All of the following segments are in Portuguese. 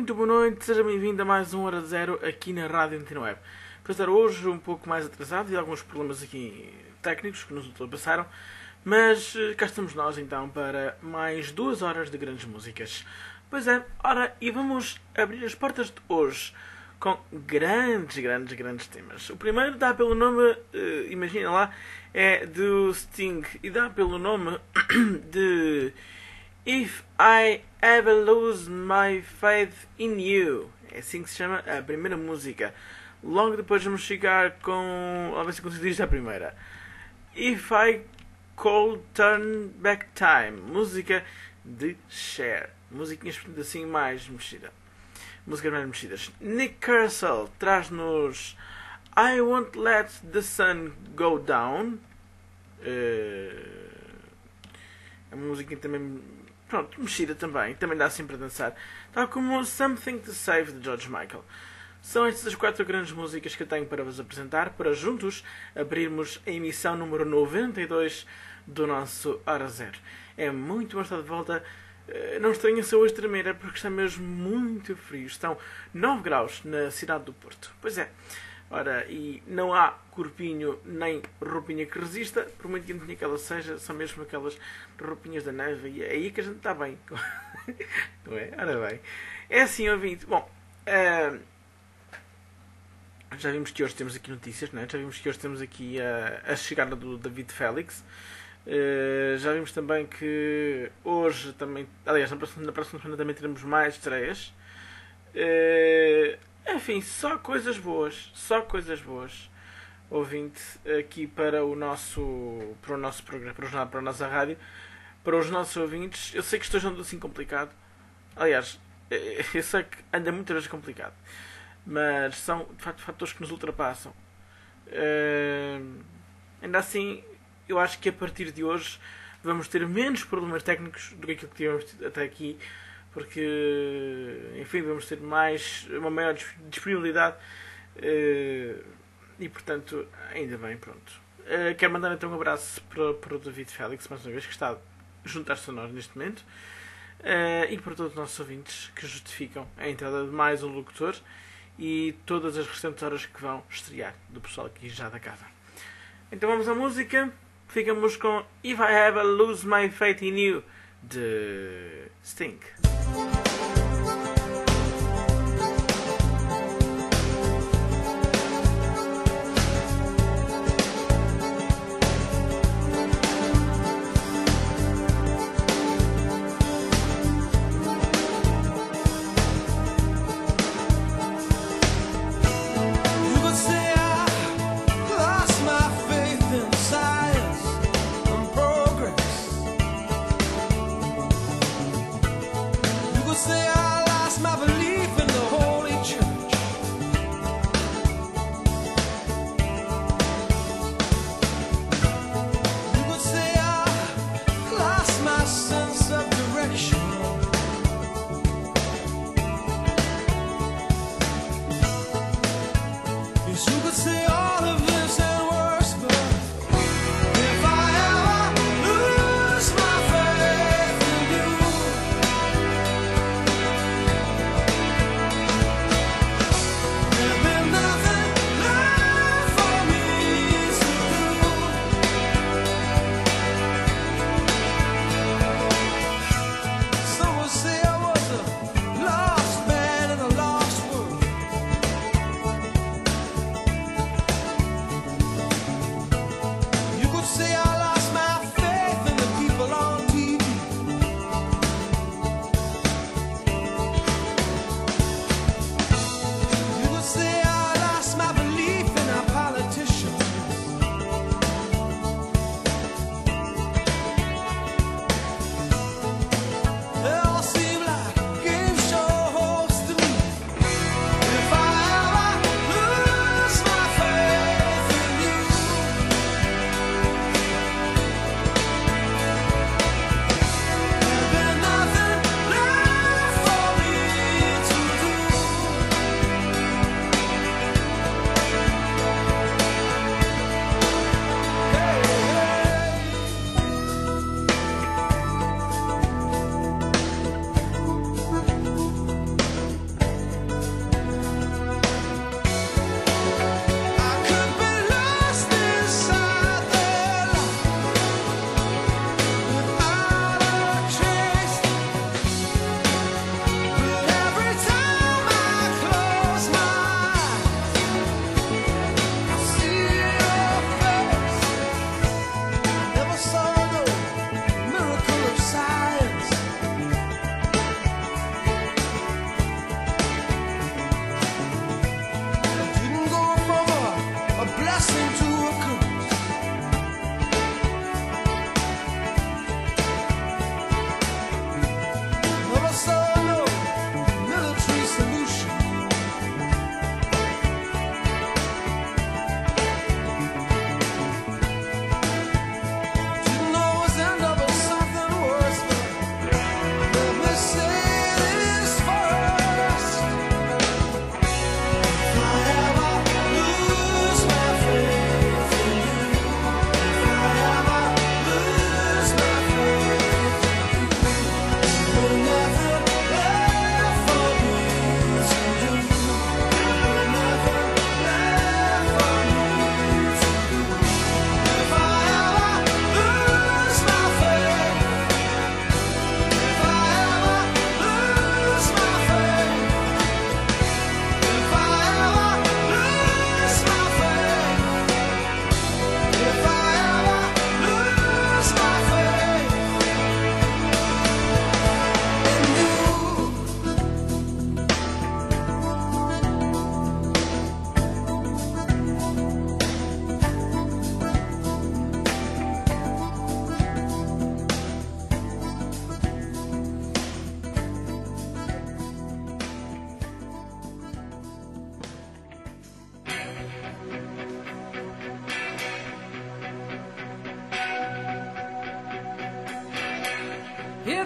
Muito boa noite, seja bem-vindo a mais um Hora Zero aqui na Rádio Antena Web. Para estar hoje um pouco mais atrasado e alguns problemas aqui técnicos que nos ultrapassaram, mas cá estamos nós então para mais 2 horas de grandes músicas. Pois é, ora, e vamos abrir as portas de hoje com grandes temas. O primeiro dá pelo nome, imagina lá, é do Sting e dá pelo nome de If I Ever Lose My Faith in You. É assim que se chama a primeira música. Logo depois vamos chegar com... Vamos ver se consigo dizer a primeira. If I Could Turn Back Time. Música de Cher. Musiquinhas assim mais mexida. Músicas mais mexidas. Nick Kershaw traz-nos I Won't Let the Sun Go Down. É uma musiquinha também... Pronto, mexida também. Também dá assim para dançar. Tal como Something to Save de George Michael. São estas as 4 grandes músicas que eu tenho para vos apresentar, para juntos abrirmos a emissão número 92 do nosso Hora Zero. É muito bom estar de volta. Não estranha se hoje tremer, porque está mesmo muito frio. Estão 9 graus na cidade do Porto. Pois é. Ora, e não há corpinho nem roupinha que resista, por muito quentinha que ela seja, são mesmo aquelas roupinhas da neve, e é aí que a gente está bem. Não é? Ora bem. É assim, ouvinte. Bom, já vimos que hoje temos aqui notícias, não é? Já vimos que hoje temos aqui a chegada do David Félix. Já vimos também que hoje também, aliás, na próxima semana também teremos mais estreias. Enfim, só coisas boas, ouvinte, aqui para o nosso programa, para a nossa rádio, para os nossos ouvintes. Eu sei que isto hoje anda assim complicado, aliás, eu sei que anda muitas vezes complicado, mas são de facto fatores que nos ultrapassam. Ainda assim, eu acho que a partir de hoje vamos ter menos problemas técnicos do que aquilo que tivemos até aqui, porque, enfim, vamos ter uma maior disponibilidade e, portanto, ainda bem, pronto. Quero mandar então um abraço para o David Félix, mais uma vez, que está a juntar-se a nós neste momento, e para todos os nossos ouvintes que justificam a entrada de mais um locutor e todas as restantes horas que vão estrear do pessoal aqui já da casa. Então vamos à música. Ficamos com If I Ever Lose My Faith in You, de Sting.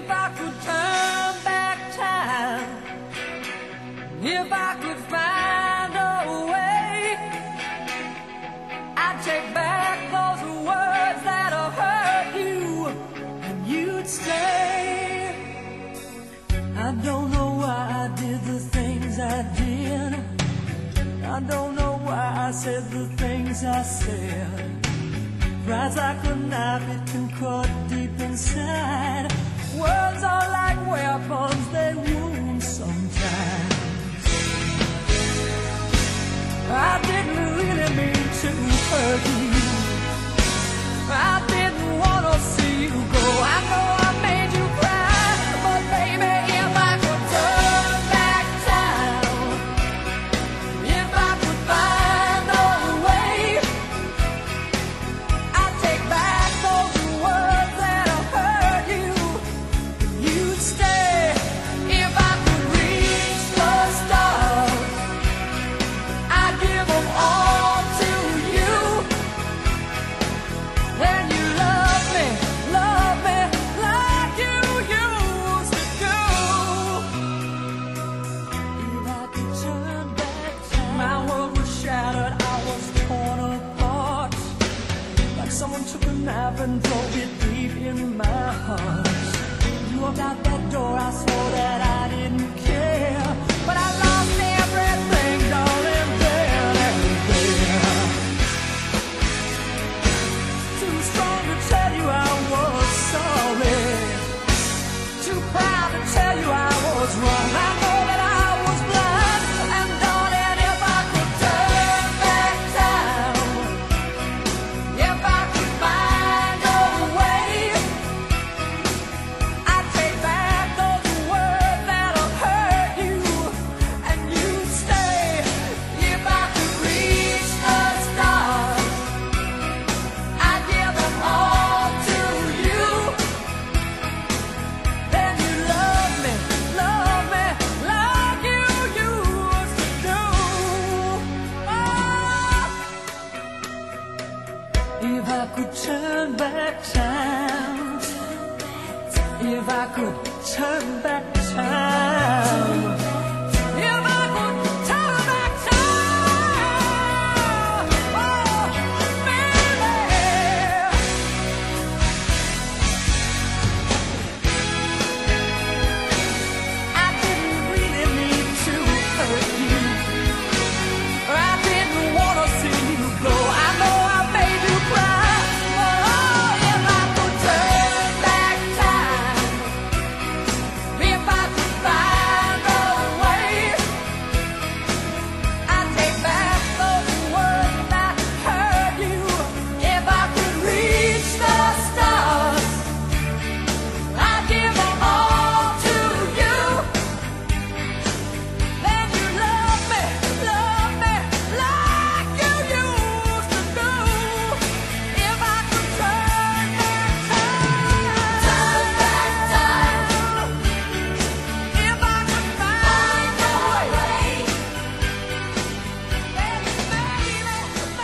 If I could turn back time, if I could find a way, I'd take back those words that have hurt you, and you'd stay. I don't know why I did the things I did. I don't know why I said the things I said. Pride's like a knife, it can cut deep inside. Words are like weapons, they wound sometimes. I didn't really mean to hurt you. I didn't want to see you go. I know I made you cry, but baby, if I could turn back time, if I could find a way, I'd take back those words that have hurt you. You'd stay. If I could reach the stars, I'd give them all to you. Then you love me like you used to do. If I could turn back time, my world was shattered, I was torn apart. Like someone took a knife and drove it deep in my heart. You walked out that door, I swore that I didn't care, but I lost everything, darling, then and there. Too strong to tell you I was sorry, too proud to tell you I was wrong. I know that I was blind, and darling, if I could turn back time, if I could find a way, I'd take back those words that have hurt you, and you'd stay. If I could reach the stars, I'd give them all to you. Then you love me like you used to do. If I could turn back time, if I could turn back time, if I could turn back time, oh, baby. I didn't really mean to hurt you. I didn't want to see you go. I know I made you cry. Oh, if I could turn back time, if I could find a way, I'd take back those words that hurt you. If I could reach the stars, I'd give them all to you. Then you love me like you used to do. If I could turn back time, if I could find a way, then maybe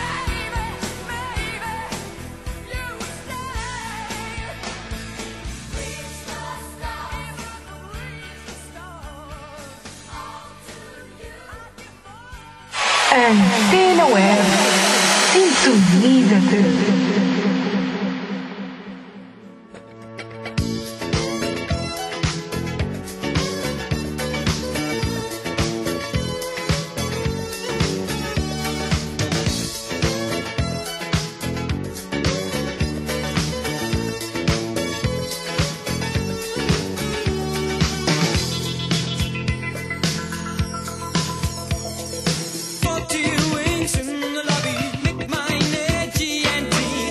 you would stay. Reach the stars, reach the stars, all to you. Antena Web. Sintoniza-te. Fått till wings in the lobby, make my energy and breathe.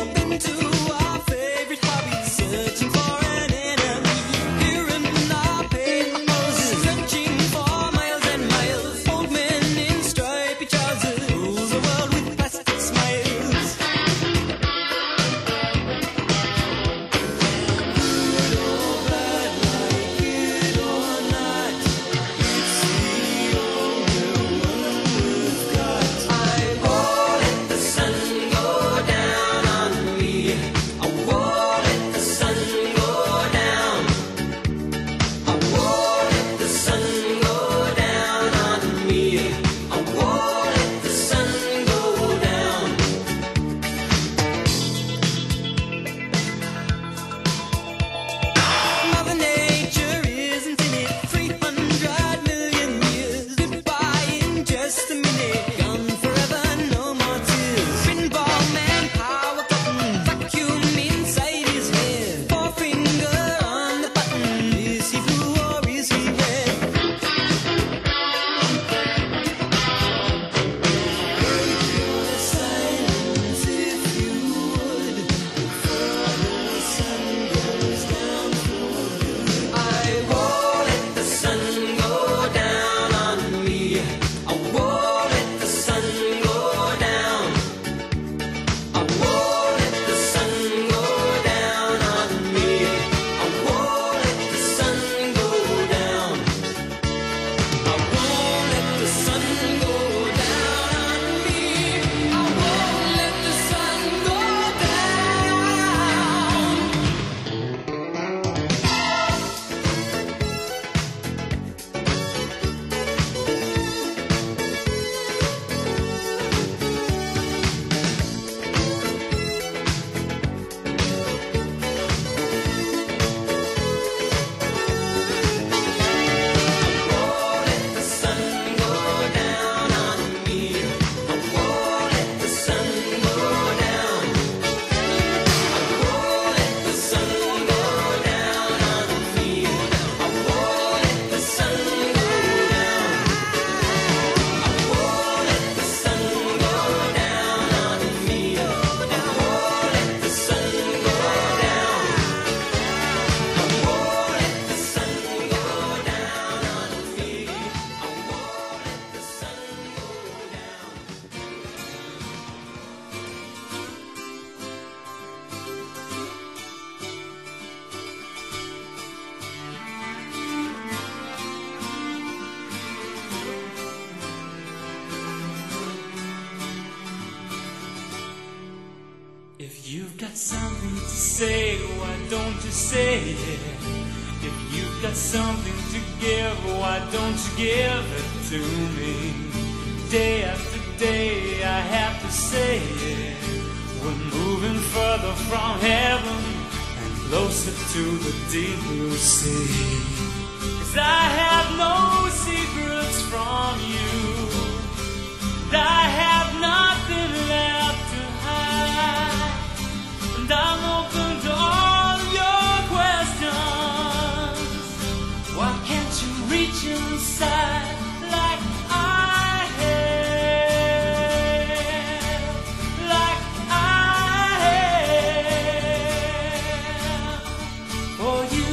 you've got something to say, why don't you say it? If you've got something to give, why don't you give it to me? Day after day I have to say it. We're moving further from heaven and closer to the deep blue sea. 'Cause I have no secrets from you, and I have nothing left to hide, and I'm open to all your questions. Why can't you reach inside like I have, like I have for you?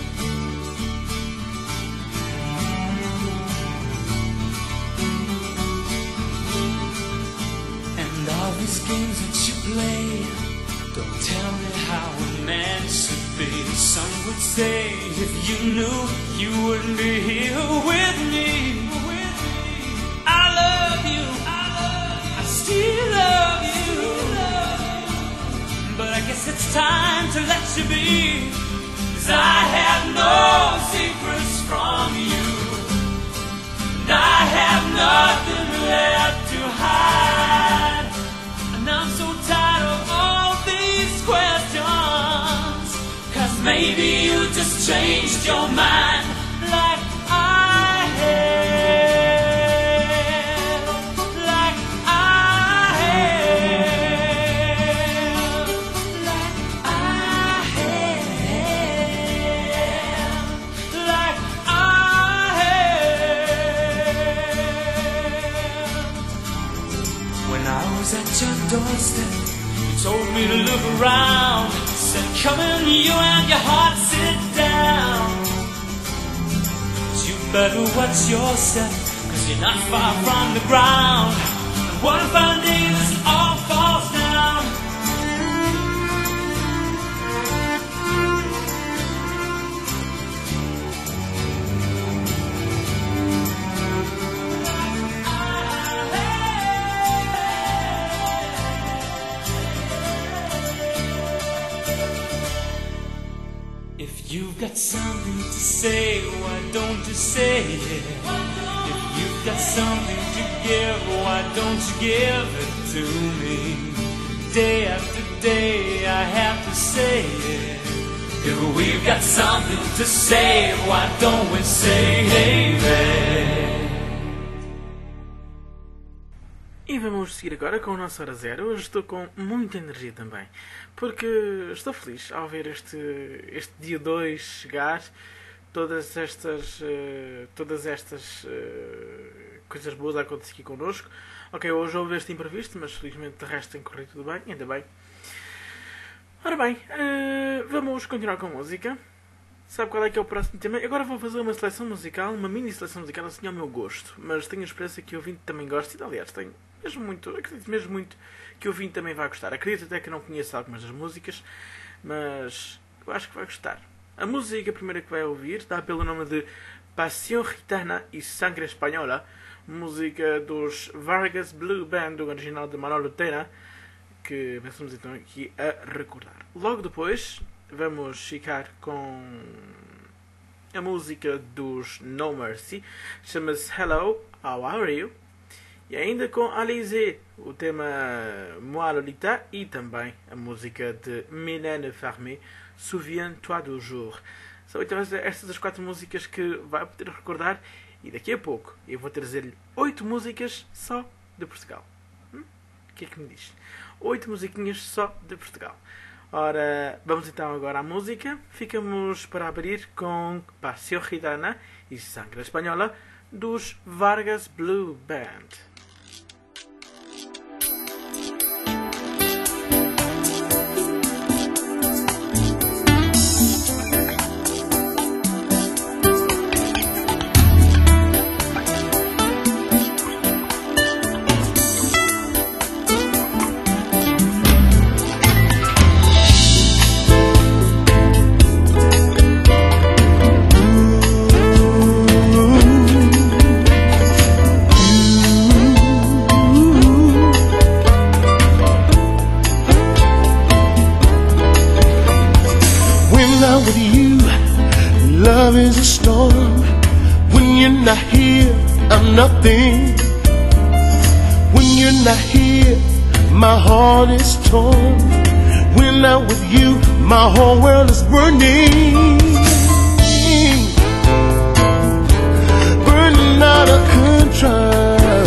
And all these games that you play, don't tell me how a man should be. Some would say if you knew, you wouldn't be here with me. I love you, I still love you, but I guess it's time to let you be. 'Cause I have no secrets from you, and I have nothing left to hide, and I'm so tired of all these questions. 'Cause maybe you just changed your mind like I have, like I have, like I have, like I have. When I was at your doorstep, you told me to look around. Said, come in, you and your heart, sit down. But you better watch your step, 'cause you're not far from the ground. And one fine day this all falls down. If you've got something to say, why don't you say it? If you've got something to give, why don't you give it to me? Day after day I have to say it. If we've got something to say, why don't we say it? E vamos seguir agora com a nossa hora zero. Hoje estou com muita energia também, porque estou feliz ao ver este dia 2 chegar, todas estas coisas boas a acontecer aqui connosco. Ok, hoje houve este imprevisto, mas felizmente de resto tem corrido tudo bem, ainda bem. Ora bem, vamos continuar com a música. Sabe qual é que é o próximo tema? Agora vou fazer uma seleção musical, uma mini seleção musical assim ao meu gosto, mas tenho a esperança que o ouvinte também goste, e aliás tenho mesmo muito, acredito mesmo muito que o ouvinte também vai gostar. Acredito até que não conheço algumas das músicas, mas eu acho que vai gostar. A música primeira que vai ouvir dá pelo nome de Pasión Gitana y Sangre Española, música dos Vargas Blue Band, do original de Manolo Tena, que pensamos então aqui a recordar. Logo depois vamos ficar com a música dos No Mercy, chama-se Hello, How Are You? E ainda com Alizé, o tema Moi Lolita, e também a música de Mylène Farmer, Souviens-toi du jour. São então estas as 4 músicas que vai poder recordar, e daqui a pouco eu vou trazer-lhe 8 músicas só de Portugal. O que é que me diz? 8 musiquinhas só de Portugal. Ora, vamos então agora à música. Ficamos para abrir com Pasión Gitana e Sangre Espanhola dos Vargas Blue Band. is a storm. When you're not here, I'm nothing. When you're not here, my heart is torn. When I'm with you, my whole world is burning. Burning out of control.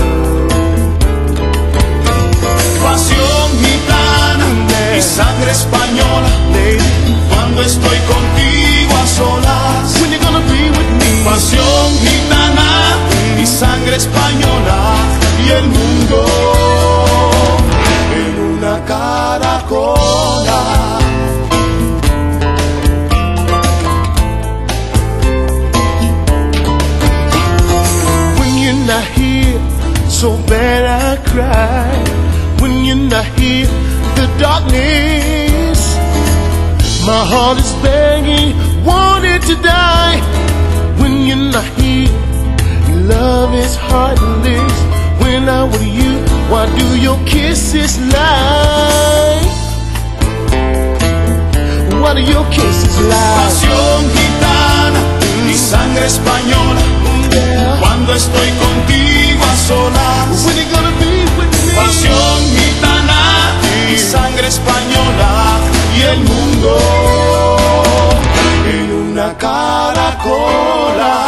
Pasión gitana y sangre española. Cuando estoy contigo a solas. When you're gonna be with me. Pasión gitana y sangre española. Y el mundo en una caracola. When you're not here, so bad I cry. When you're not here, the darkness, my heart is begging, wanting to die. When you're not here, love is heartless. When I'm with you, why do your kisses lie? Why do your kisses lie? Pasión gitana y sangre española. Cuando estoy contigo a solas. When you gonna be with me? Pasión gitana y sangre española. Y el mundo en una caracola.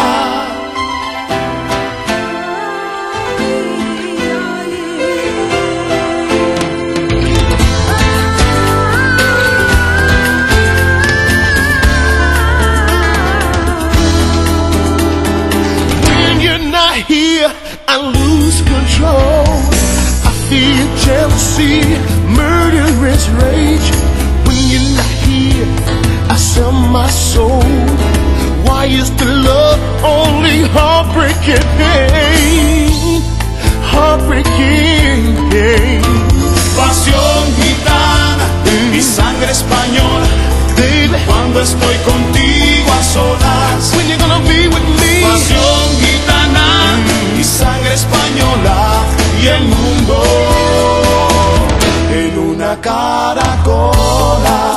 Here I lose control. I feel jealousy, murderous rage. When you're not here, I sell my soul. Why is the love only heartbreaking pain? Heartbreaking pain. Pasión gitana y sangre española. Baby, cuando estoy contigo a solas. When you're gonna be with me? Pasión gitana y sangre española. Y el mundo en una caracola.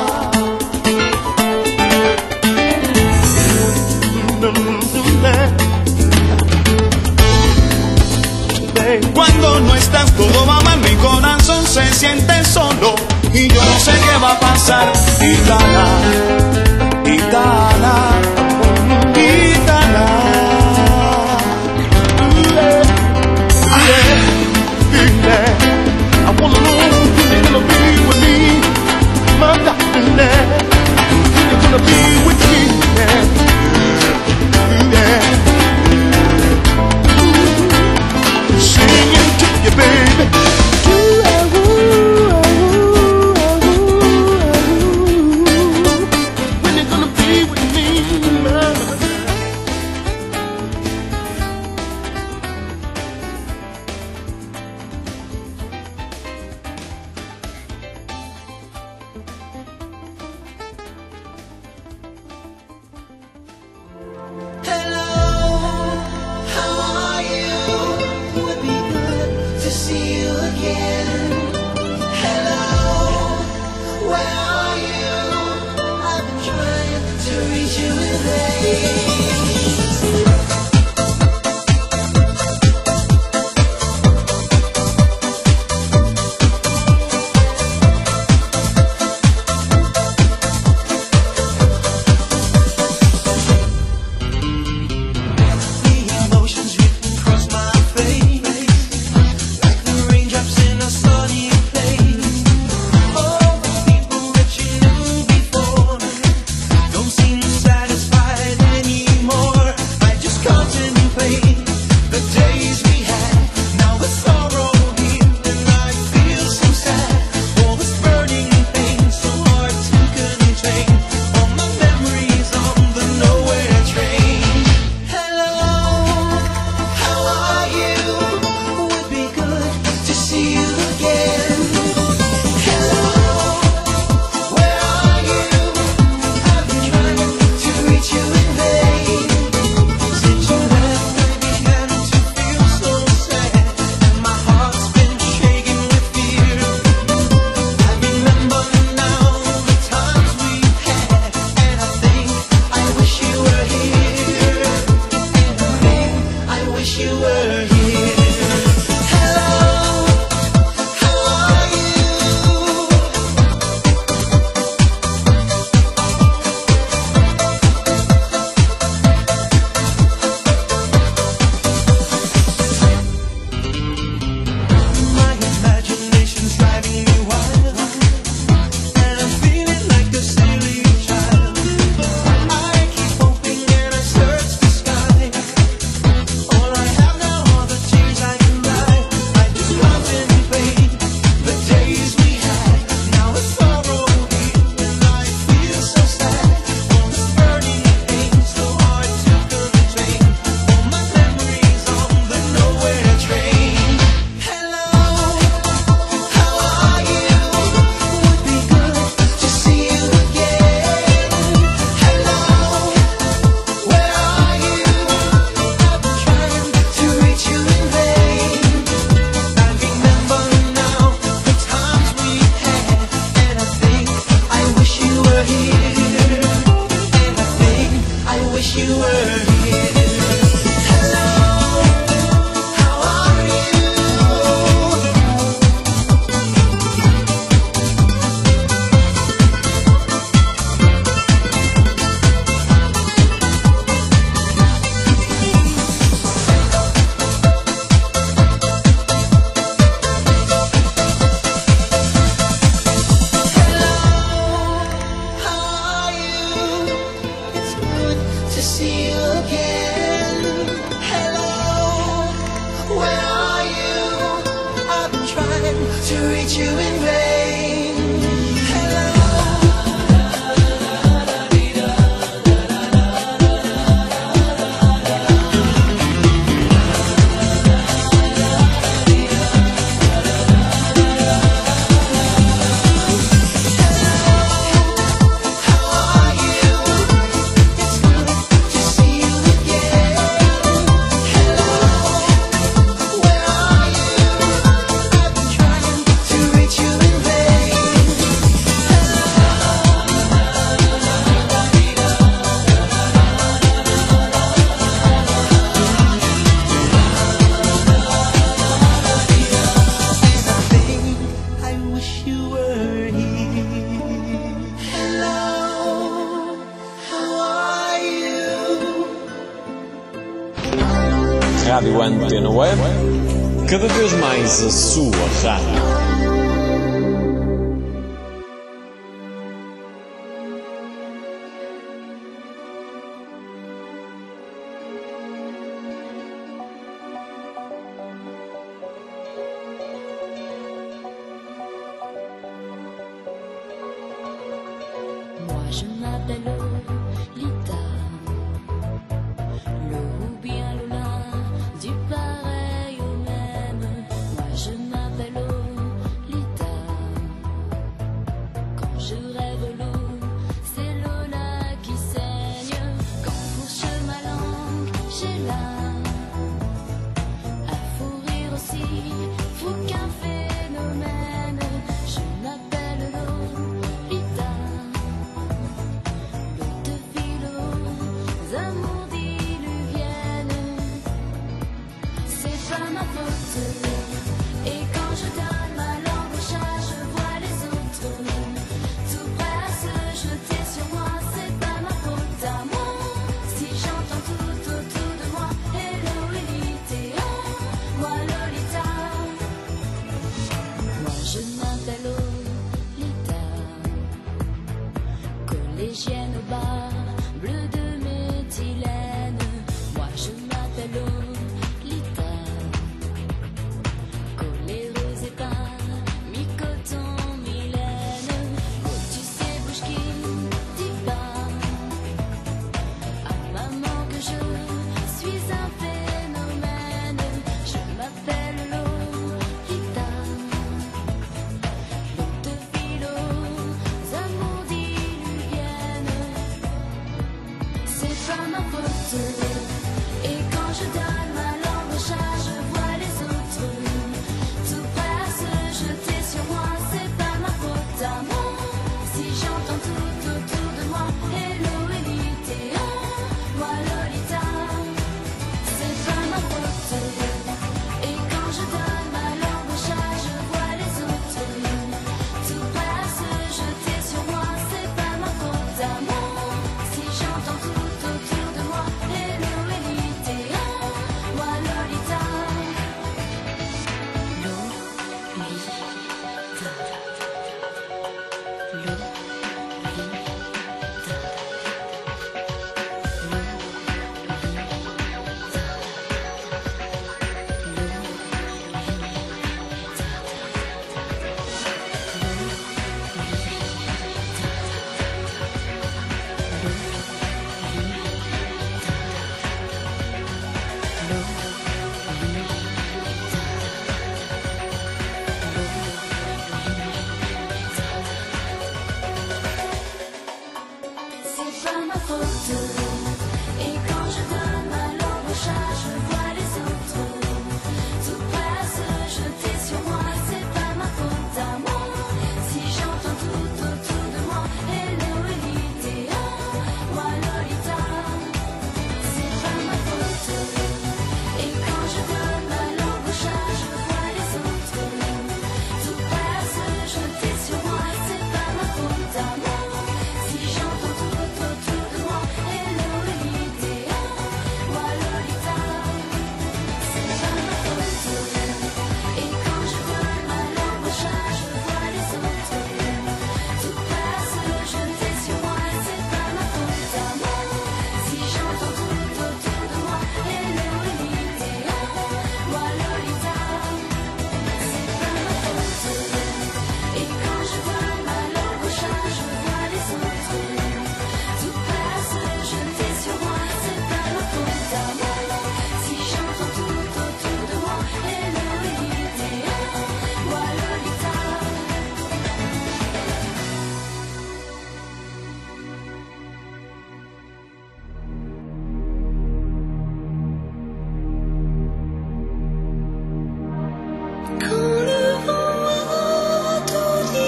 Cuando no estás todo va mal, mi corazón se siente solo y yo no sé qué va a pasar. Gitana, gitana, gitana. I wanna know when you're gonna be with me, my darling. When you're gonna be with me, singing to you, baby. When you're gonna be with me, my Emotions written across my face, like the to reach you in vain. Hello. Rádio Antena Web, cada vez mais a sua rádio. Moi je m'appelle Lolita, Lo ou bien Lola, du pareil au même. Moi je m'appelle Lolita, quand je rêve l'eau, c'est Lola qui saigne. Quand fourche ma langue, j'ai là à fourrir aussi, faut qu'un phénomène. Je m'appelle Lolita, amours diluviennes, c'est pas ma faute. Et quand je donne ma langue au chat, je vois les autres tout prêts à se jeter sur moi. C'est pas ma faute à moi si j'entends tout autour de moi hello Elite, moi Lolita. Moi je m'appelle Lolita, collégienne au bar, bleu de méthylène. Moi je m'appelle Lolita, coléreuse éteint, mi-coton, mi-laine. Oh tu sais bouge qui dit pas à maman que je suis un phénomène. Je m'appelle Lolita, l'eau de philo, amours diluviennes, c'est pas ma faute. Et quand je donne ma langue au chat, je vois les autres tout prêts à se jeter sur moi. C'est pas ma faute à moi si j'entends tout autour de moi hello Elite, moi Lolita. C'est pas ma faute. Et quand je donne ma langue au chat, je vois les autres tout prêts à se jeter sur moi. C'est pas ma faute à moi si j'entends tout autour de moi hello Elite, moi Lolita. C'est pas ma faute. Et quand je donne ma langue au chat, je vois les autres tout prêts à se jeter sur moi. C'est pas ma faute à moi si j'entends tout autour de moi hello Elite, moi Lolita. C'est pas ma faute. Et quand je donne ma langue au chat, je vois les autres tout prêts à se jeter sur moi. C'est pas ma faute à moi si j'entends tout autour de moi hello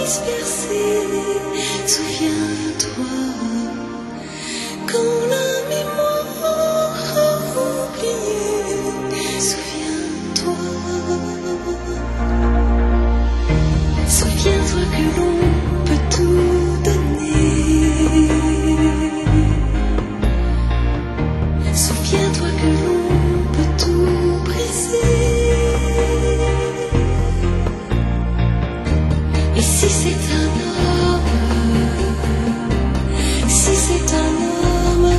dispersés. Souviens-toi, quand la mémoire a oublié. Souviens-toi, souviens-toi que l'on peut tout donner. Souviens-toi que l'on peut tout briser. Et si c'est un homme, si c'est un homme,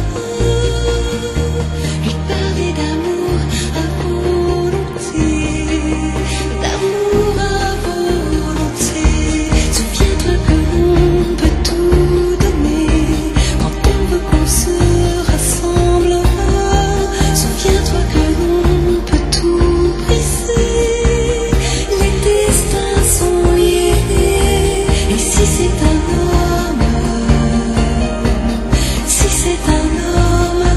lui parler d'amour à volonté, d'amour à volonté. Souviens-toi que l'on peut tout donner quand on veut qu'on se rassemble. Souviens-toi que l'on peut tout briser. Les destins sont liés. Et si c'est un homme, si c'est un homme,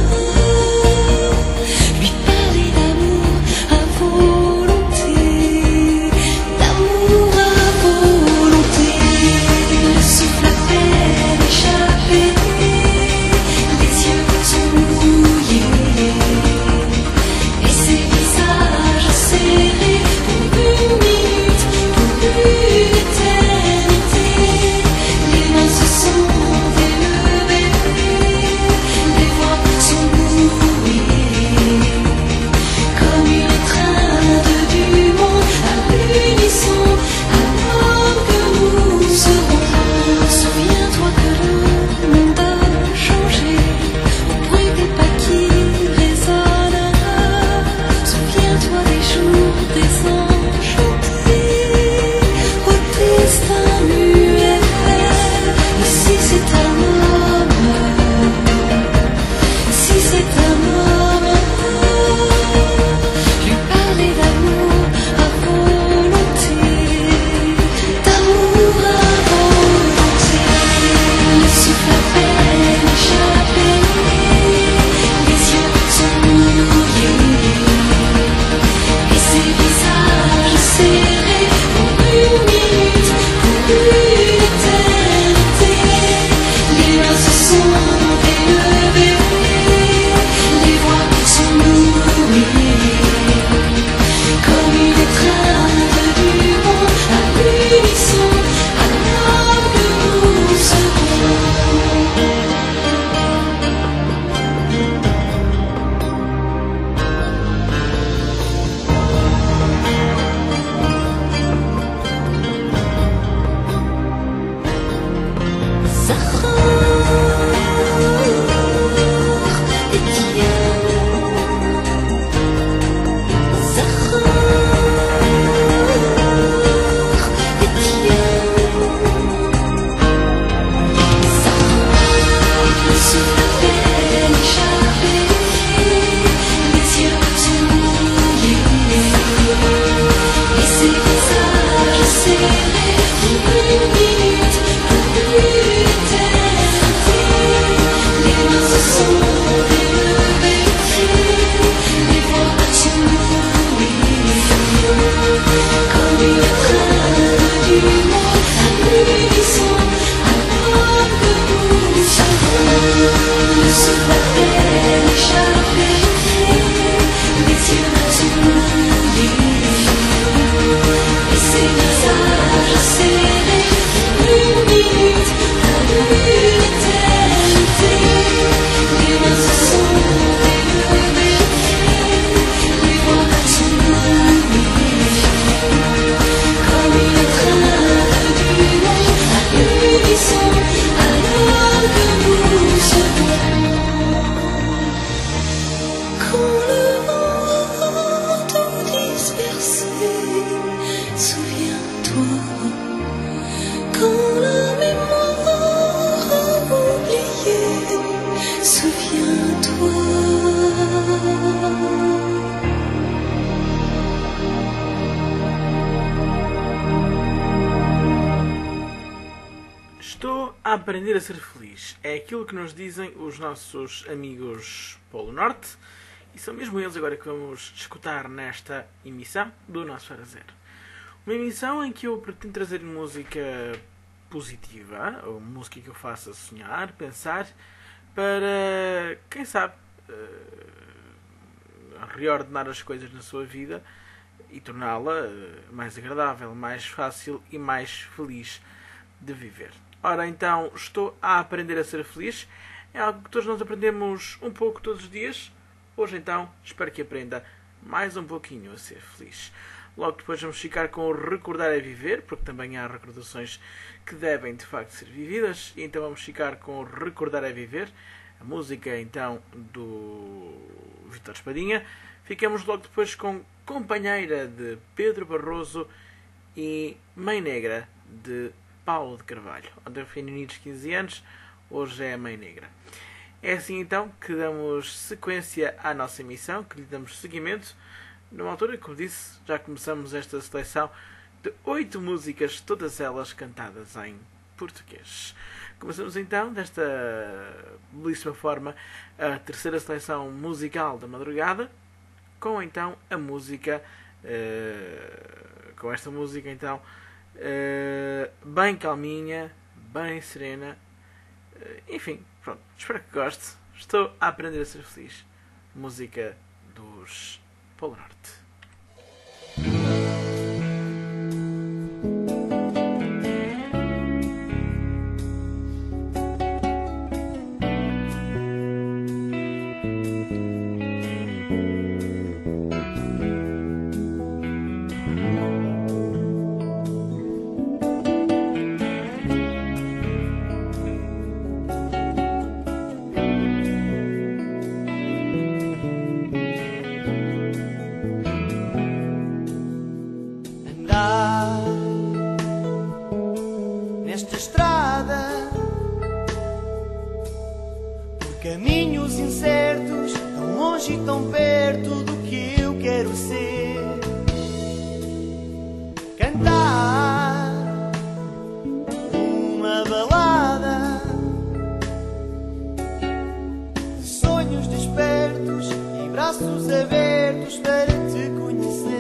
lui parler d'amour à volonté, d'amour à volonté. Le souffle à peine échappé, les yeux sont mouillés, et ces visages serrés pour une minute, pour une éternité. Les mains se sont élevées, les voix sont mouillées, comme une étreinte du monde à l'unisson, alors que nous serons. Souviens-toi que le monde a changé au bruit des pas qui résonnent. Souviens-toi des jours désenchantés, au destin muet. Et si c'est un homme, si c'est un homme, lui parler d'amour à volonté, d'amour à volonté. Le souffle à peine échappé, les yeux sont mouillés, et ces visages serrés pour une minute, pour une éternité. Les mains se sont élevées, les voix sont mouillées, comme une étreinte du monde à l'unisson, alors que nous serons. Estou a aprender a ser feliz. É aquilo que nos dizem os nossos amigos Polo Norte. E são mesmo eles agora que vamos escutar nesta emissão do nosso Hora Zero. Uma emissão em que eu pretendo trazer música positiva, ou música que o faça sonhar, pensar, para, quem sabe, reordenar as coisas na sua vida e torná-la mais agradável, mais fácil e mais feliz de viver. Ora, então, estou a aprender a ser feliz. É algo que todos nós aprendemos um pouco todos os dias. Hoje, então, espero que aprenda mais um pouquinho a ser feliz. Logo depois vamos ficar com o Recordar é Viver, porque também há recordações que devem, de facto, ser vividas. E então vamos ficar com o Recordar é Viver, a música, então, do Vítor Espadinha. Ficamos logo depois com Companheira, de Pedro Barroso, e Mãe Negra, de Paulo de Carvalho. Ontem foi unidos 15 anos, hoje é a Mãe Negra. É assim então que damos sequência à nossa emissão, que lhe damos seguimento. Numa altura, como disse, já começamos esta seleção de 8 músicas, todas elas cantadas em português. Começamos então, desta belíssima forma, a terceira seleção musical da madrugada, com então a música, com esta música então, bem calminha, bem serena, enfim, pronto, espero que goste. Estou a aprender a ser feliz. Música dos Polo Norte. Nesta estrada, por caminhos incertos, tão longe e tão perto do que eu quero ser. Cantar uma balada de sonhos despertos e braços abertos para te conhecer.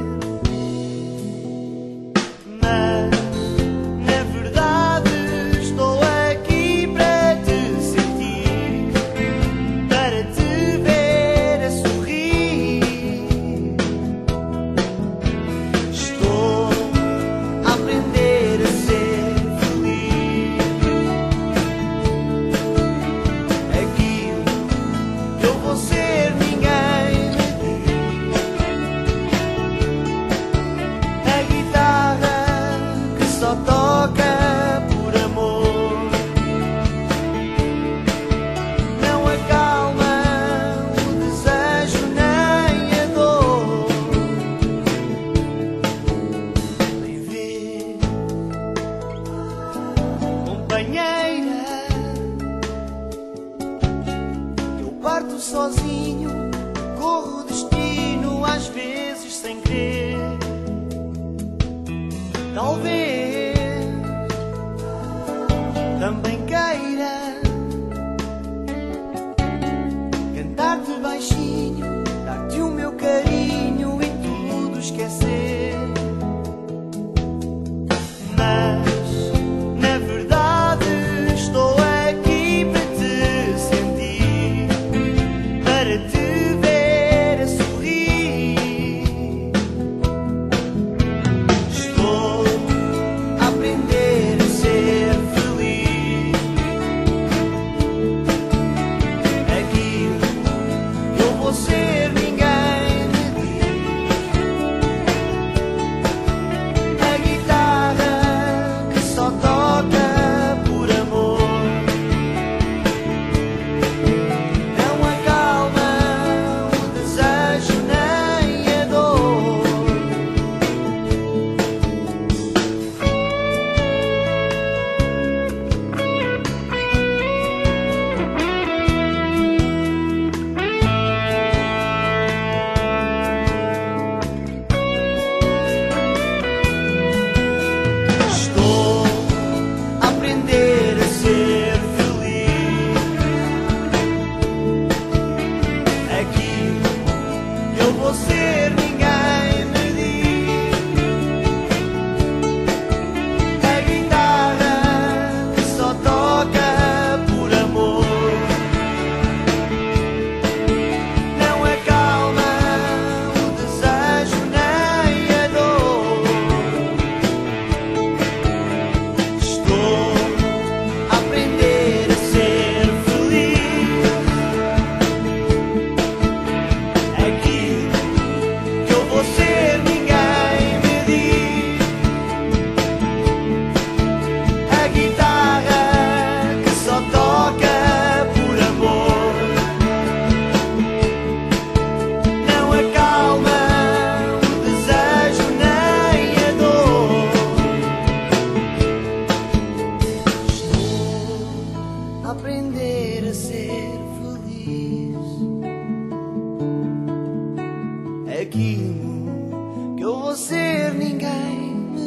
Sozinho, corro o destino, às vezes sem querer. Talvez também queira cantar-te baixinho, dar-te o meu carinho e tudo esquecer. Mas, na verdade, estou aqui para te sentir, para te ver a sorrir. Estou a aprender a ser feliz. ser ninguém me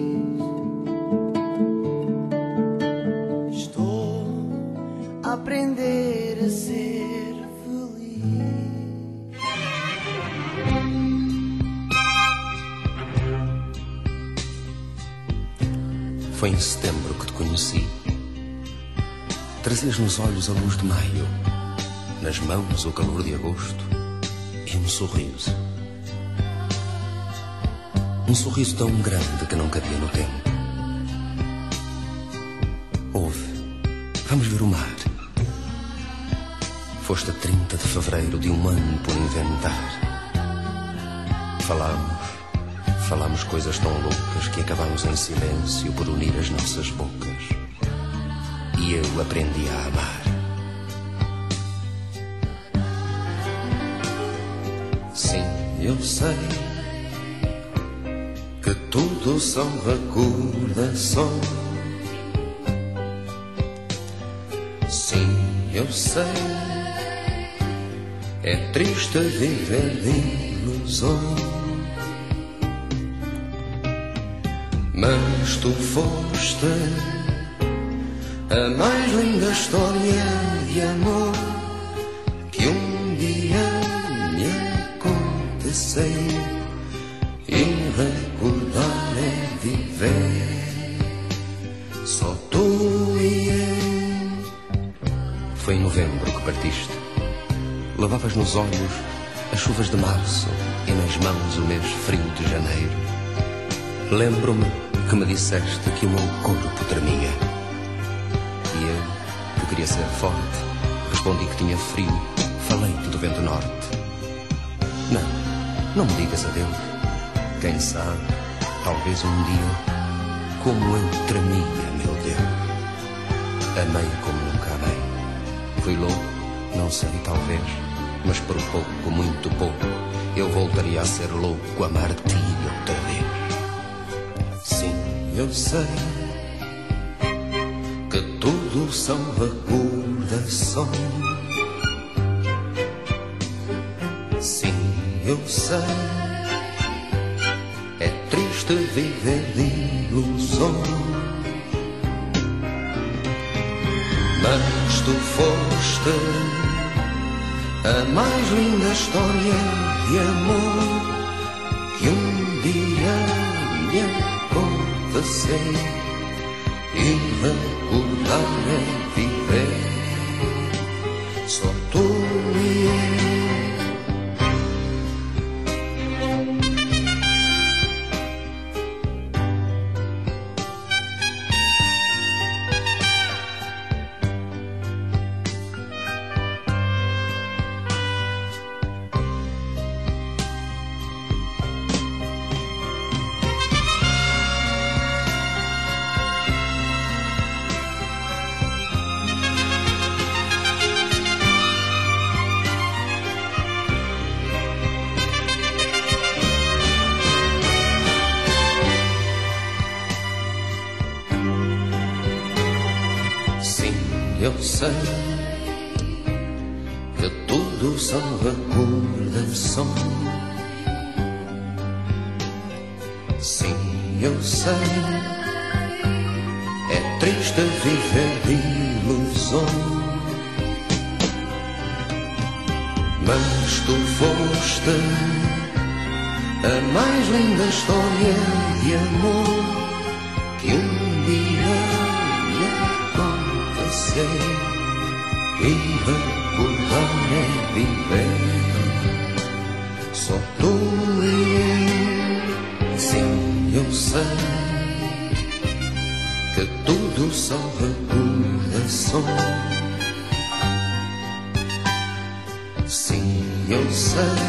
diz. Estou a aprender a ser feliz. Foi em setembro que te conheci. Trazias nos olhos a luz de maio, nas mãos o calor de agosto e um sorriso. Um sorriso tão grande que não cabia no tempo. Ouve, vamos ver o mar. Foste a 30 de fevereiro de um ano por inventar. Falámos coisas tão loucas que acabámos em silêncio por unir as nossas bocas. E eu aprendi a amar. Sim, eu sei que tudo são recordações. Sim, eu sei, é triste viver de ilusões. Mas tu foste a mais linda história de amor que um dia me aconteceu. E recordar é viver, só tu e eu. Foi em novembro que partiste. Levavas nos olhos as chuvas de março e nas mãos o mês frio de janeiro. Lembro-me que me disseste que o meu corpo tremia. E eu, que queria ser forte, respondi que tinha frio. Falei-te do vento norte. Não me digas adeus. Quem sabe, talvez um dia, como eu tremia, meu Deus. Amei como nunca amei. Fui louco, não sei, talvez, mas por pouco, muito pouco, eu voltaria a ser louco, amar-te outra vez. Sim, eu sei que tudo são recordações. Sim, eu sei, é triste viver de ilusões. Mas tu foste a mais linda história de amor que um dia me aconteceu. E recordar é viver, só tu e eu sei que tudo são recordações. Sim, eu sei, é triste viver de ilusões. Mas tu foste a mais linda história de amor que um dia me aconteceu. E recordar é viver, só tu e eu. Sim, eu sei que tudo são recordações. Sim, eu sei,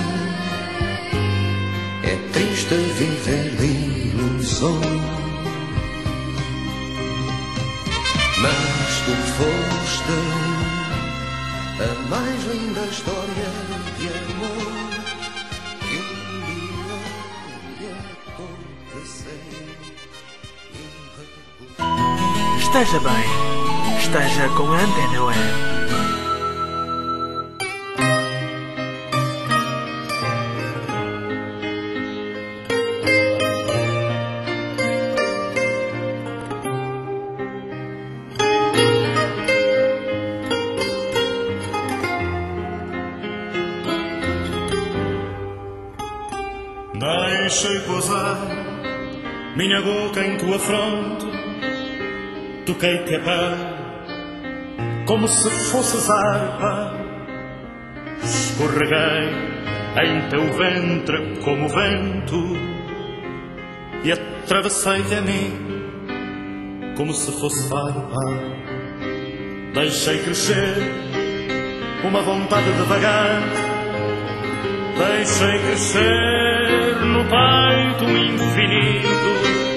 é triste viver de ilusões. Mas tu foste a mais linda história de amor que um dia me aconteceu. Esteja bem, esteja com a Antena Web. deixei pousar minha boca em tua fronte, toquei-te a pé como se fosses harpa, escorreguei em teu ventre como vento e atravessei-te a mim como se fosse farpa. Deixei crescer uma vontade de vagar, deixei crescer no peito um infinito,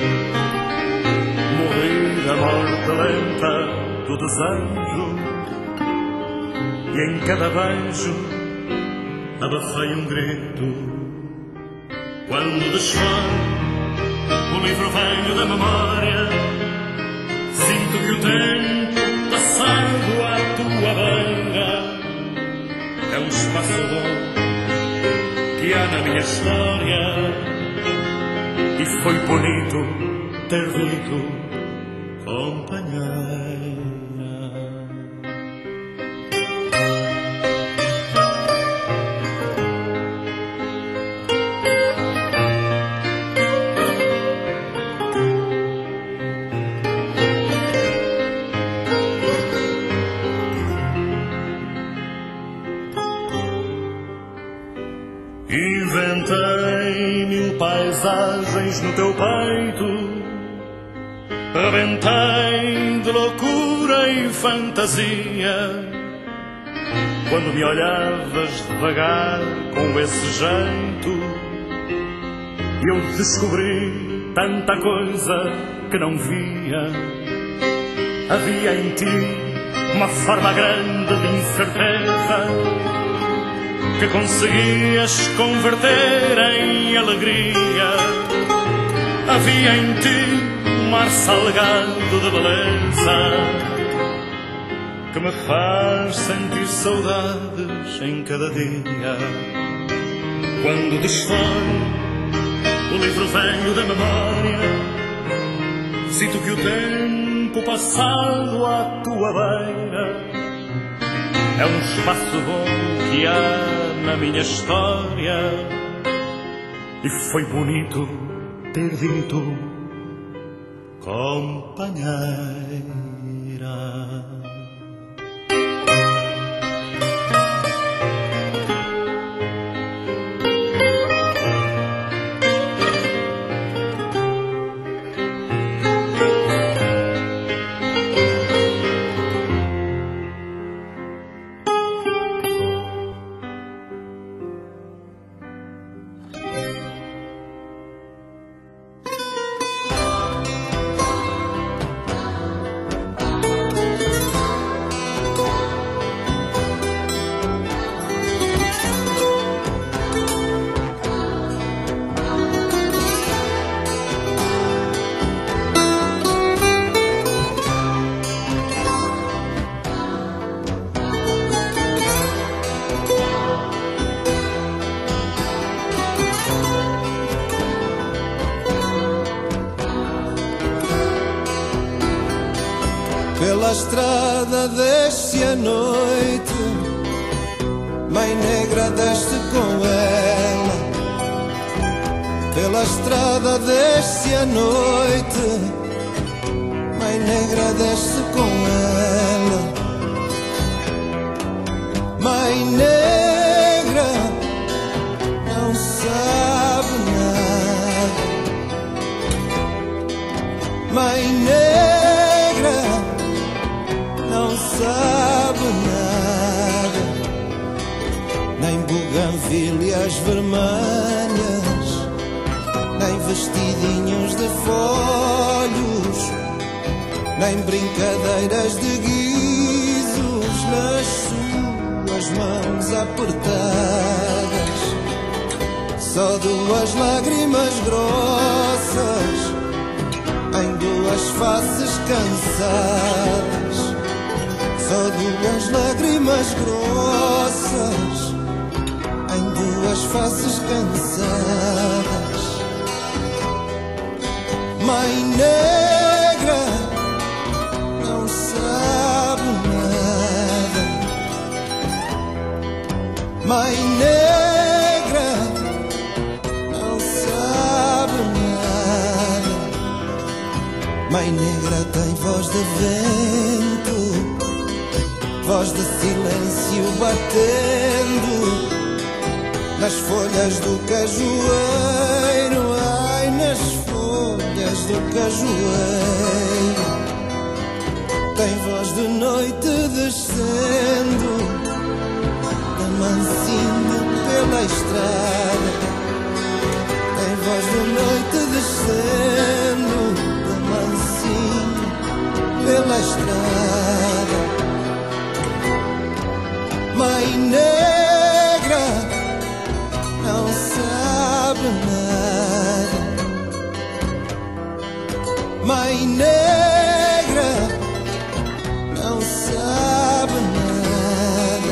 morri a morte lenta do desejo, e em cada beijo abafei um grito. Quando desfaz o livro velho da memória, sinto que o tempo passado à tua beira é um espaço bom que há na minha história, e foi bonito ter dito companheira. Inventei mil paisagens no teu peito, rebentei de loucura e fantasia. Quando me olhavas devagar com esse jeito, eu descobri tanta coisa que não via. Havia em ti uma forma grande de incerteza que conseguias converter em alegria. Havia em ti um mar salgado de beleza que me faz sentir saudades em cada dia. Quando desflore o livro velho da memória, sinto que o tempo passado à tua beira é um espaço bom que há na minha história, e foi bonito ter dito companheira. Pela estrada desce a noite, Mãe Negra desce com ela. Pela estrada desce a noite, Mãe Negra desce com ela. Mãe Negra não sabe nada. Mãe Negra não sabe nada, nem buganvílias vermelhas, nem vestidinhos de folhos, nem brincadeiras de guizos nas suas mãos apertadas. Só duas lágrimas grossas em duas faces cansadas. Só duas lágrimas grossas em duas faces cansadas. Mãe Negra não sabe nada. Mãe Negra não sabe Mãe negra tem voz de vento, voz de silêncio batendo nas folhas do cajueiro, ai, nas folhas do cajueiro. Tem voz de noite descendo, de mansinho pela estrada. Tem voz de noite descendo, de mansinho pela estrada. Mãe negra não sabe nada. Mãe negra não sabe nada.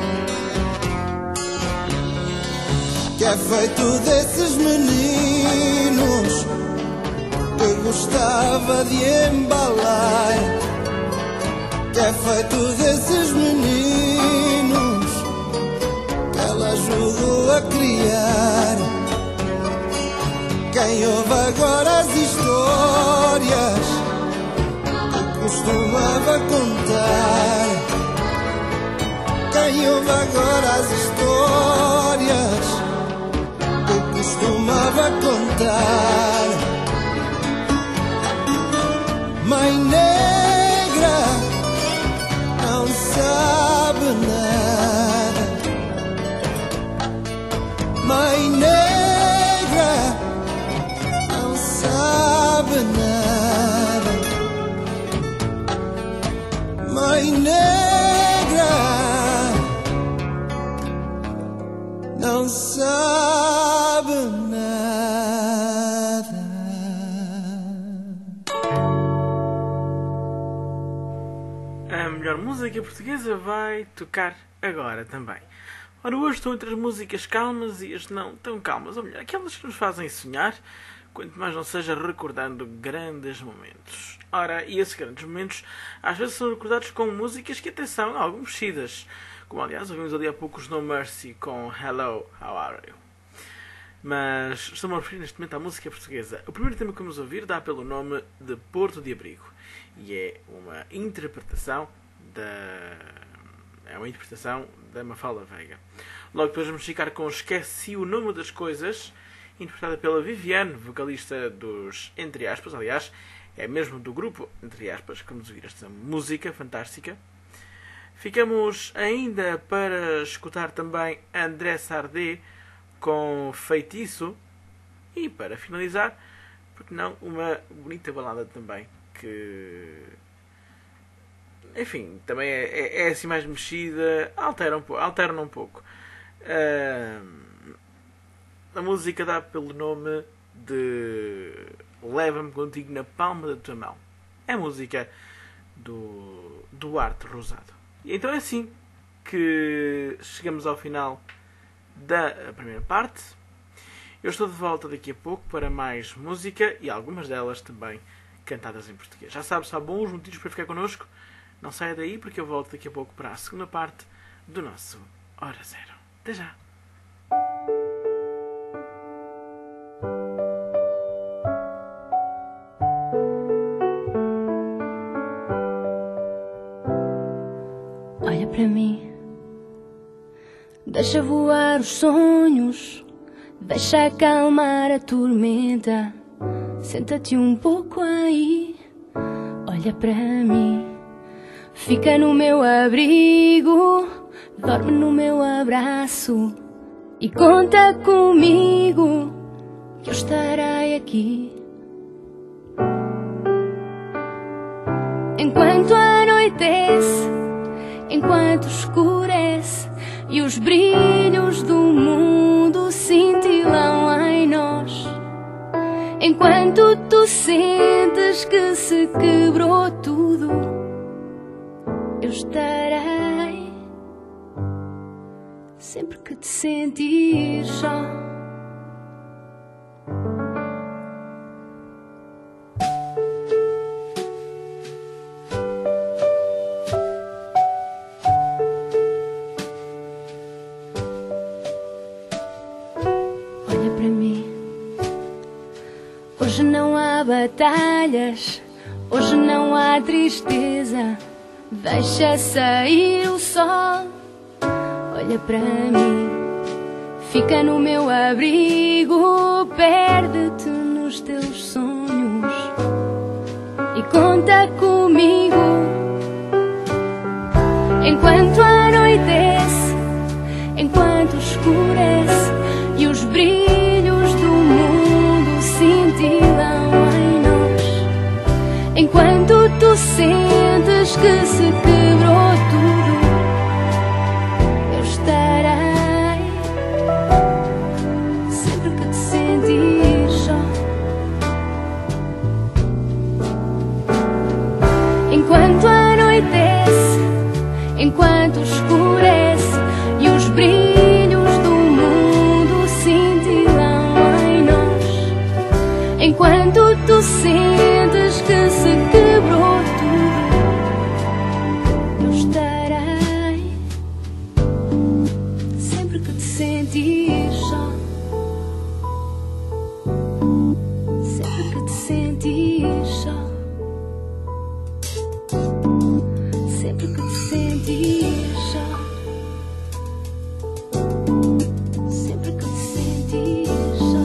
Que é feito desses meninos que gostava de embalar? Que é feito desses meninos que ela ajudou a criar? Quem ouve agora as histórias que costumava contar? Quem ouve agora as histórias que costumava contar? Mãe negra não sabe nada. Mãe negra não sabe nada. Mãe negra não sabe nada. A melhor música portuguesa vai tocar agora também. Ora, hoje estou entre as músicas calmas e as não tão calmas, ou melhor, aquelas que nos fazem sonhar, quanto mais não seja recordando grandes momentos. Ora, e esses grandes momentos às vezes são recordados com músicas que, atenção, algo mexidas, como aliás ouvimos ali há pouco os No Mercy com Hello, How Are You? Mas estou-me a referir neste momento à música portuguesa. O primeiro tema que vamos ouvir dá pelo nome de Porto de Abrigo e é uma interpretação da Mafalda Veiga. Logo depois vamos ficar com Esqueci o Nome das Coisas, interpretada pela Viviane, vocalista dos Entre Aspas, aliás, é mesmo do grupo Entre Aspas, que vamos ouvir esta música fantástica. Ficamos ainda para escutar também André Sardé com Feitiço e, para finalizar, porque não, uma bonita balada também que, enfim, também é assim mais mexida, alterna um pouco. A música dá pelo nome de Leva-me Contigo na Palma da Tua Mão. É a música do Duarte Rosado. E então é assim que chegamos ao final da primeira parte. Eu estou de volta daqui a pouco para mais música e algumas delas também cantadas em português. Já sabe, só há bons motivos para ficar connosco. Não saia daí porque eu volto daqui a pouco para a segunda parte do nosso Hora Zero. Até já! Olha para mim, deixa voar os sonhos, deixa acalmar a tormenta. Senta-te um pouco aí, olha para mim. Fica no meu abrigo, dorme no meu abraço e conta comigo que eu estarei aqui. Enquanto anoitece, enquanto escurece e os brilhos do mundo cintilam em nós. Enquanto tu sentes que se quebrou tudo, eu estarei sempre que te sentir só. Olha para mim, hoje não há batalhas, Hoje não há tristeza, deixa sair o sol. Olha para mim, fica no meu abrigo, perde-te nos teus sonhos e conta comigo. Enquanto anoitece, enquanto escurece e os brilhos do mundo cintilam em nós, enquanto tu sentes que se quebrou tudo, eu estarei sempre que te sentir só. Enquanto anoitece, enquanto escurece e os brilhos do mundo cintilam em nós, enquanto tu sentes que se quebrou tudo, eu estarei sempre que te sentir só. Sempre que te sentir só. Sempre que te sentir só. Sempre que te sentir só.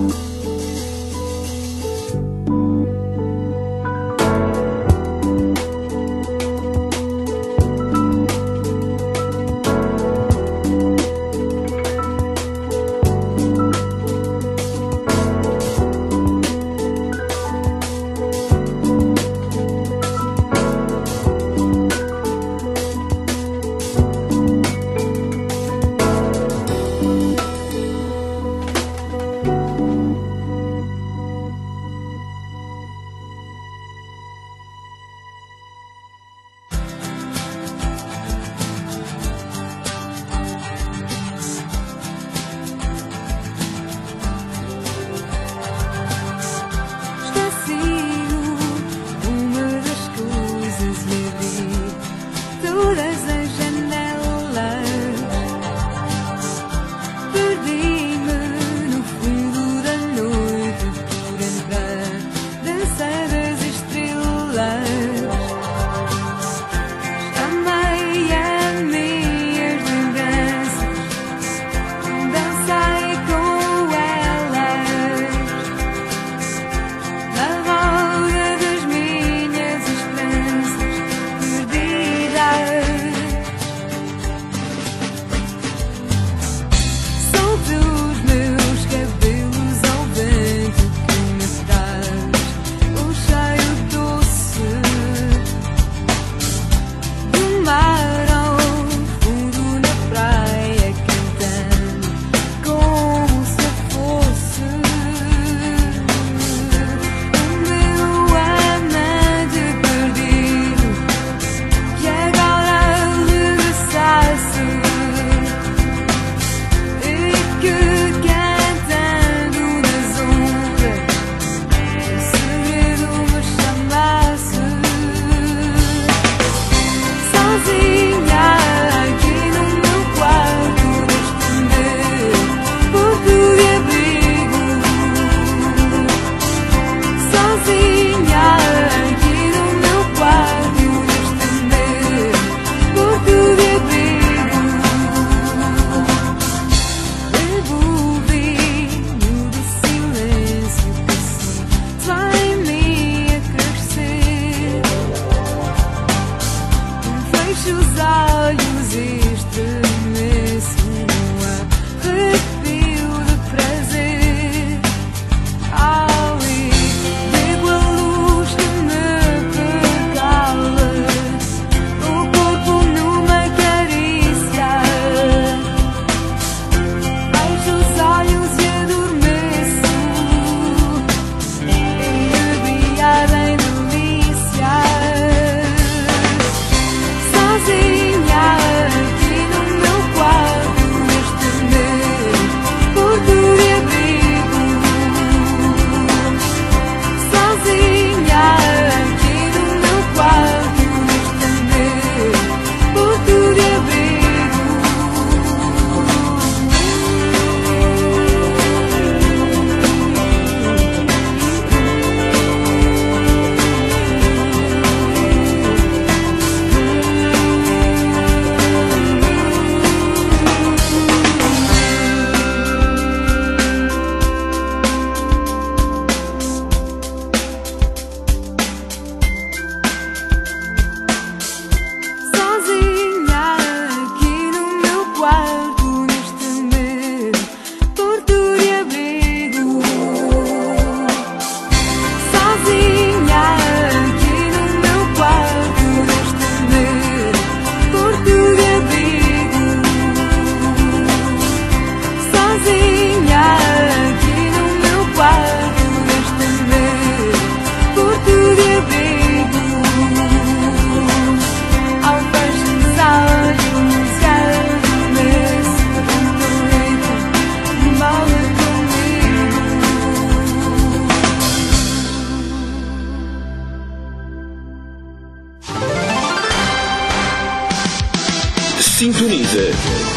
Sintonize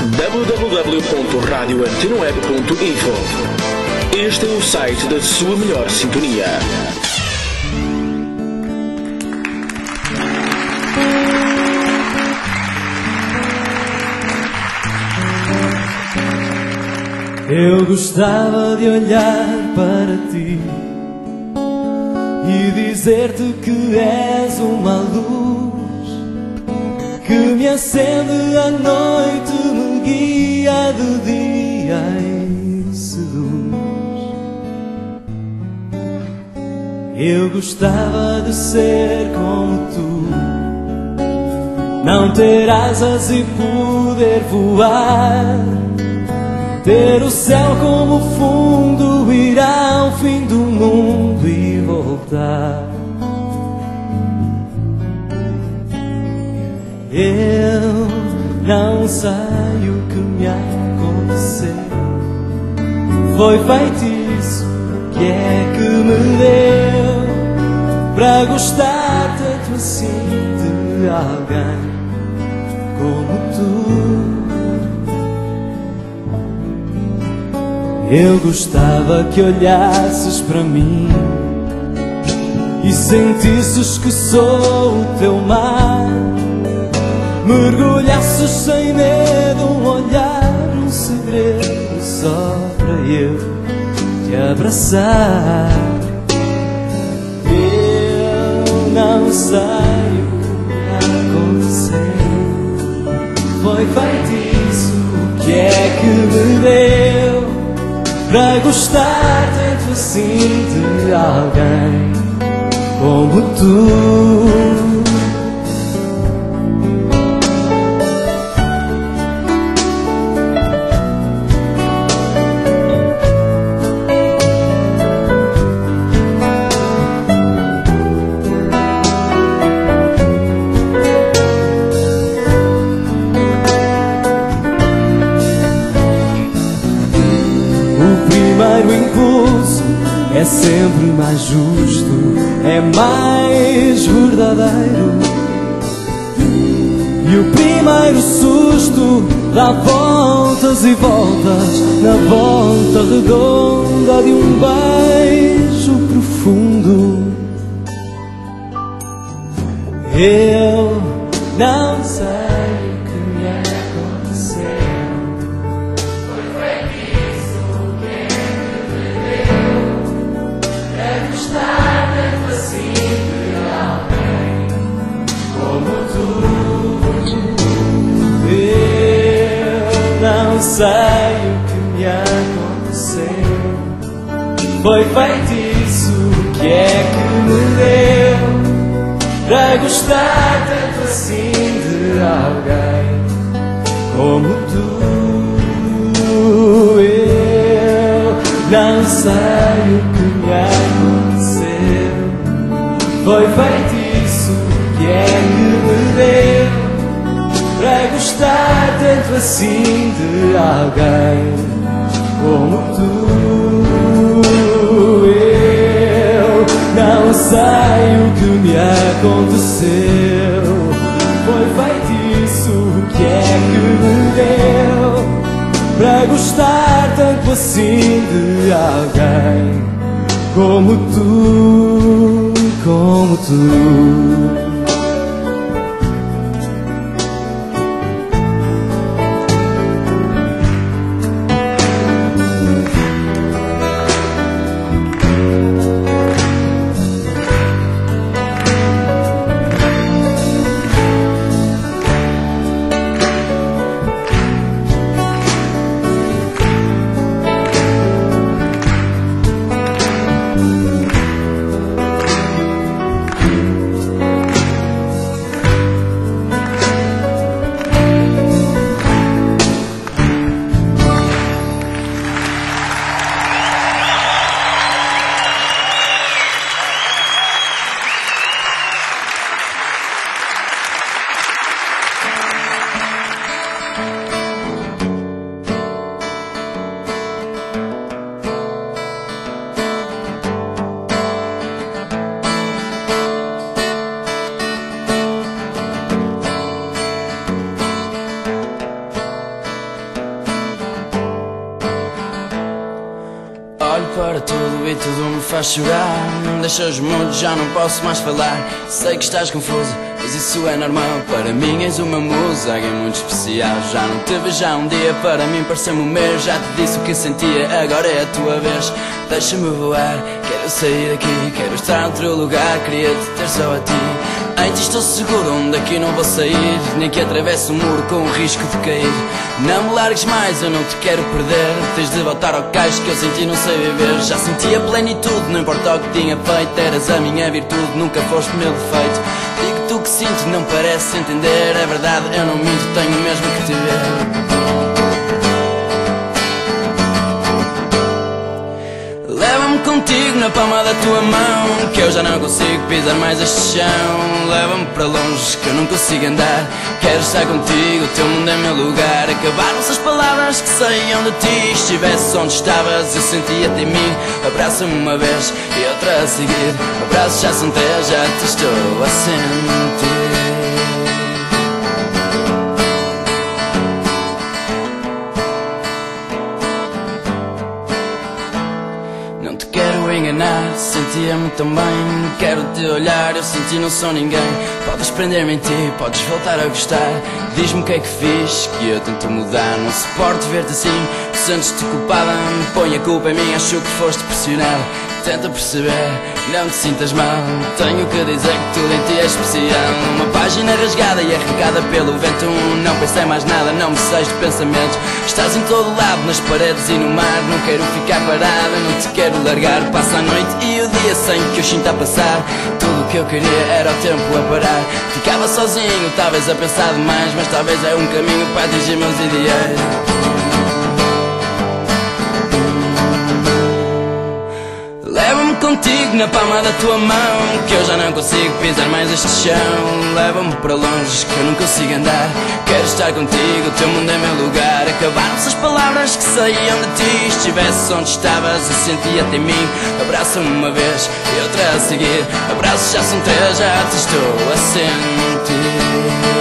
www.radioantenaweb.info. Este é o site da sua melhor sintonia. Eu gostava de olhar para ti e dizer-te que és uma luz que me acende à noite, me guia de dia e seduz. Eu gostava de ser como tu, não ter asas e poder voar, ter o céu como fundo, ir ao fim do mundo e voltar. Eu não sei o que me aconteceu, foi feitiço que é que me deu para gostar tanto assim de alguém como tu. Eu gostava que olhasses para mim e sentisses que sou o teu mar, mergulhasses sem medo, um olhar, um segredo só para eu te abraçar. Eu não sei o que aconteceu, foi feitiço que é que me deu para gostar tanto assim de alguém como tu. É sempre mais justo, é mais verdadeiro. E o primeiro susto dá voltas e voltas na volta redonda de um beijo profundo. Eu não sei o que me aconteceu, não sei o que me aconteceu, foi feitiço que é que me deu para gostar tanto assim de alguém como tu. Eu não sei o que me aconteceu, foi feitiço que é que me deu para gostar tanto assim de alguém como tu. Eu não sei o que me aconteceu, foi feitiço que é que me deu para gostar tanto assim de alguém como tu, como tu. tudo me faz chorar. Deixa os mudos, já não posso mais falar. Sei que estás confuso, mas isso é normal. Para mim és uma musa, alguém muito especial. Já não te vejo há um dia, para mim pareceu-me o mês. Já te disse o que sentia, agora é a tua vez. Deixa-me voar, quero sair daqui, quero estar noutro lugar. Queria te ter só a ti. Em ti estou seguro, daqui não vou sair, nem que atravesse o muro com o risco de cair. Não me largues mais, eu não te quero perder. Tens de voltar ao cais que eu sem ti não sei viver. Já senti a plenitude, não importa o que tinha feito. Eras a minha virtude, nunca foste meu defeito. Digo-te o que sinto, não pareces entender. É verdade, eu não minto, tenho mesmo que te ver. Leva-me contigo na palma da tua mão, que eu já não consigo pisar mais este chão. Leva-me para longe, que eu não consigo andar. Quero estar contigo, o teu mundo é meu lugar. Acabaram-se as palavras que saíam de ti. Estivesse onde estavas, eu sentia-te em mim. Abraça-me uma vez e outra a seguir. Abraços já são três, já te estou a sentir. Sentia-me tão bem, quero te olhar, eu sem ti não sou ninguém. Podes prender-me em ti, podes voltar a gostar. Diz-me o que é que fiz, que eu tento mudar. Não suporto ver-te assim, sentes-te culpada. Põe a culpa em mim, acho que foste pressionado. Tenta perceber, não te sintas mal. Tenho que dizer que tudo em ti é especial. Uma página rasgada e arrancada pelo vento. Não pensei mais nada, não me sei de pensamentos. Estás em todo lado, nas paredes e no mar. Não quero ficar parada, não te quero largar. Passa a noite e o dia sem que eu sinta a passar. Tudo o que eu queria era o tempo a parar. Ficava sozinho, talvez a pensar demais. Mas talvez é um caminho para atingir meus ideais. Leva-me contigo na palma da tua mão, que eu já não consigo pisar mais este chão. Leva-me para longe, que eu não consigo andar. Quero estar contigo, o teu mundo é meu lugar. Acabaram-se as palavras que saíam de ti. Estivesse onde estavas, eu sentia-te em mim. Abraça-me uma vez e outra a seguir. Abraços já são três, já te estou a sentir.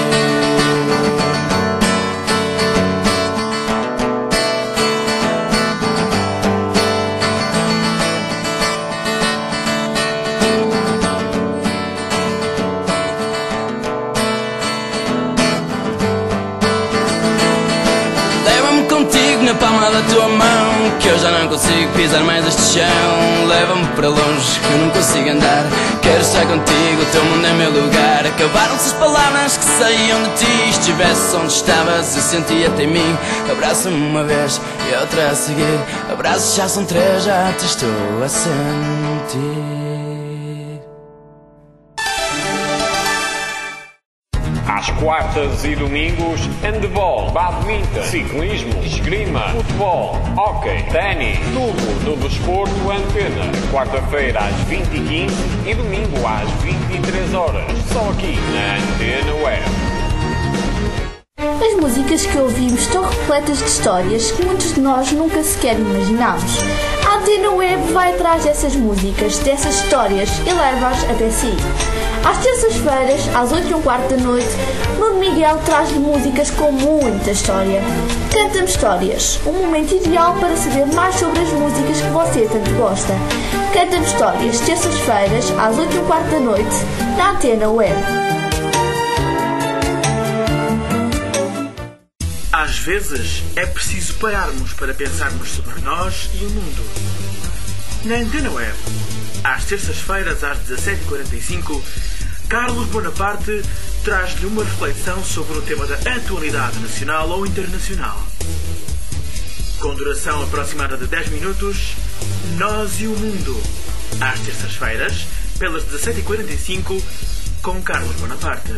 Na palma da tua mão, que eu já não consigo pisar mais este chão. Leva-me para longe, que eu não consigo andar. Quero estar contigo, o teu mundo é meu lugar. Acabaram-se as palavras que saíam de ti. Estivesse onde estavas, eu sentia-te em mim. Abraça-me uma vez e outra a seguir. Abraços já são três, já te estou a sentir. Às quartas e domingos, handball, badminton, ciclismo, esgrima, futebol, hóquei, ténis, tudo do desporto Antena. Quarta-feira às 20h15 e domingo às 23h. Só aqui na Antena Web. As músicas que ouvimos estão repletas de histórias que muitos de nós nunca sequer imaginámos. A Antena Web vai atrás dessas músicas, dessas histórias e leva-as até si. Às terças-feiras, às 8h15 da noite, Nuno Miguel traz-lhe músicas com muita história. Canta-me Histórias, um momento ideal para saber mais sobre as músicas que você tanto gosta. Canta-me Histórias, terças-feiras, às 8h15 da noite, na Antena Web. Às vezes é preciso pararmos para pensarmos sobre nós e o mundo. Na Antena Web, às terças-feiras às 17h45, Carlos Bonaparte traz-lhe uma reflexão sobre um tema da atualidade nacional ou internacional. Com duração aproximada de 10 minutos, Nós e o Mundo, às terças-feiras, pelas 17h45, com Carlos Bonaparte.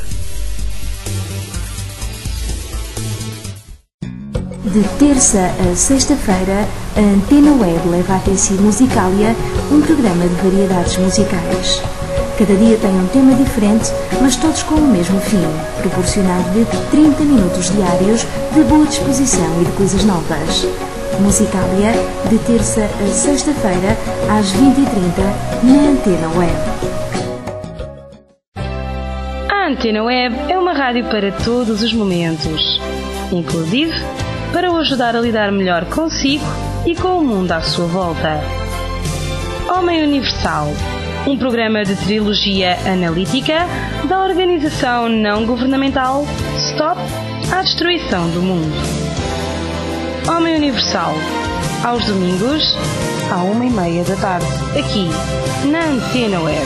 De terça a sexta-feira, a Antena Web leva até si Musicalia, um programa de variedades musicais. Cada dia tem um tema diferente, mas todos com o mesmo fim, proporcionado-lhe 30 minutos diários de boa disposição e de coisas novas. Musicalia, de terça a sexta-feira, às 20h30, na Antena Web. A Antena Web é uma rádio para todos os momentos, inclusive para o ajudar a lidar melhor consigo e com o mundo à sua volta. Homem Universal, um programa de trilogia analítica da organização não governamental Stop à Destruição do Mundo. Homem Universal, aos domingos, à 1h30 da tarde, aqui na Antena Web.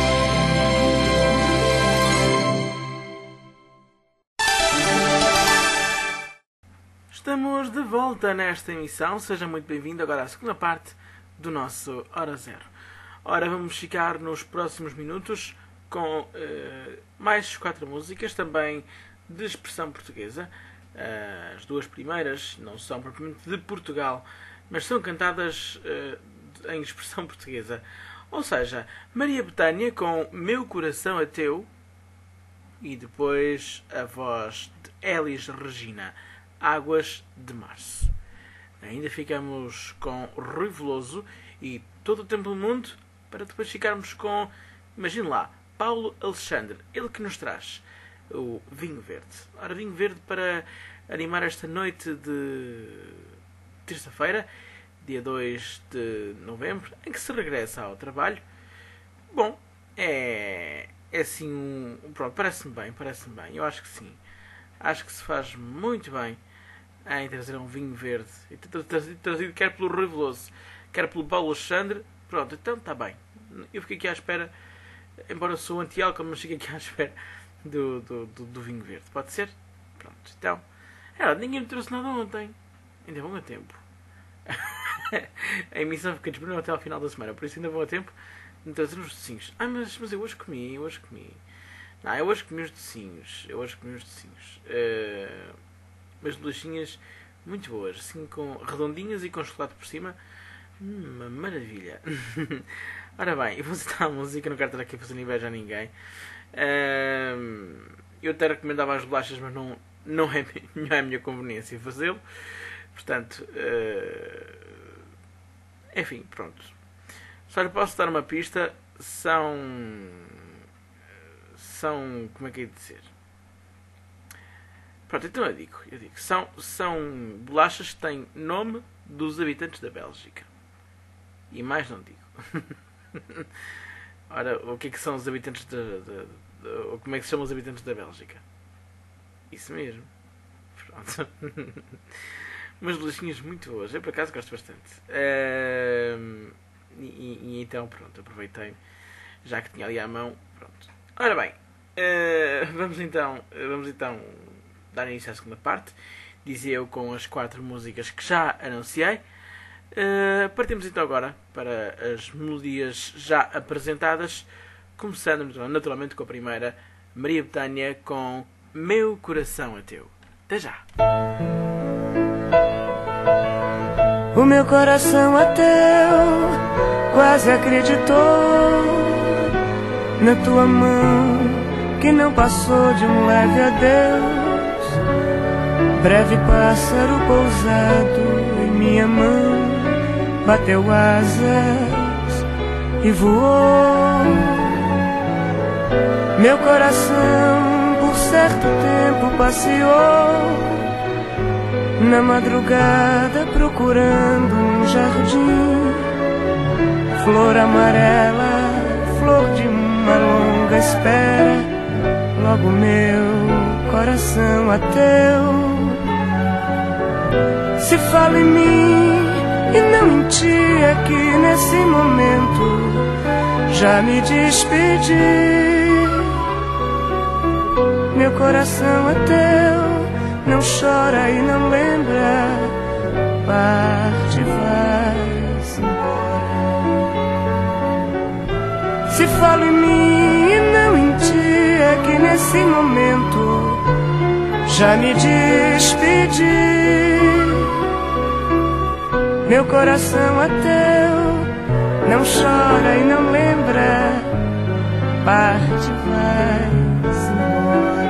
Estamos de volta nesta emissão, seja muito bem-vindo agora à segunda parte do nosso Hora Zero. Ora, vamos ficar nos próximos minutos com mais 4 músicas, também de expressão portuguesa. As duas primeiras não são propriamente de Portugal, mas são cantadas em expressão portuguesa. Ou seja, Maria Bethânia com Meu Coração é Teu e depois a voz de Elis Regina, Águas de Março. Ainda ficamos com Rui Veloso e Todo o Tempo do Mundo, para depois ficarmos com, imagine lá, Paulo Alexandre, ele que nos traz o Vinho Verde. Ora, Vinho Verde para animar esta noite de terça-feira, dia 2 de novembro, em que se regressa ao trabalho. Bom, é assim pronto, parece-me bem. Eu acho que sim. Acho que se faz muito bem em trazer um vinho verde. E trazido quer pelo Rui Veloso, quer pelo Paulo Alexandre. Pronto, então está bem. Eu fiquei aqui à espera, embora eu sou anti-álcool, mas fiquei aqui à espera do vinho verde. Pode ser? Pronto, então. Ninguém me trouxe nada ontem. Ainda vão a tempo. A emissão fica disponível até ao final da semana, por isso ainda vão a tempo de trazer os docinhos. Mas eu hoje comi. Não, eu hoje comi os docinhos. Umas bolachinhas muito boas, assim, com redondinhas e com chocolate por cima. Uma maravilha. Ora bem, eu vou citar a música, não quero estar aqui a fazer inveja a ninguém. Eu até recomendava as bolachas, mas não é a minha conveniência fazê-lo. Portanto, enfim, pronto. Só lhe posso dar uma pista. São como é que é de dizer? Pronto, então eu digo. São bolachas que têm nome dos habitantes da Bélgica. E mais não digo. Ora, o que é que são os habitantes como é que se chamam os habitantes da Bélgica? Isso mesmo. Pronto. Umas bolachinhas muito boas. Eu por acaso gosto bastante. E então pronto, aproveitei, já que tinha ali à mão. Pronto. Ora bem, vamos então dar início à segunda parte. Dizia eu com as 4 músicas que já anunciei. Partimos então agora para as melodias já apresentadas, começando naturalmente com a primeira, Maria Bethânia com Meu Coração é Teu. Até já! O meu coração é teu, quase acreditou na tua mão, que não passou de um leve adeus. Breve pássaro pousado em minha mão, bateu asas e voou. Meu coração por certo tempo passeou na madrugada procurando um jardim, flor amarela, flor de uma longa espera. Logo meu coração é teu. Se fala em mim e não em ti, é que nesse momento já me despedi. Meu coração é teu, não chora e não lembra, parte e vai-se embora. Se falo em mim e não em ti, é que nesse momento já me despedi. Meu coração é teu, não chora e não lembra, parte e vai-se embora.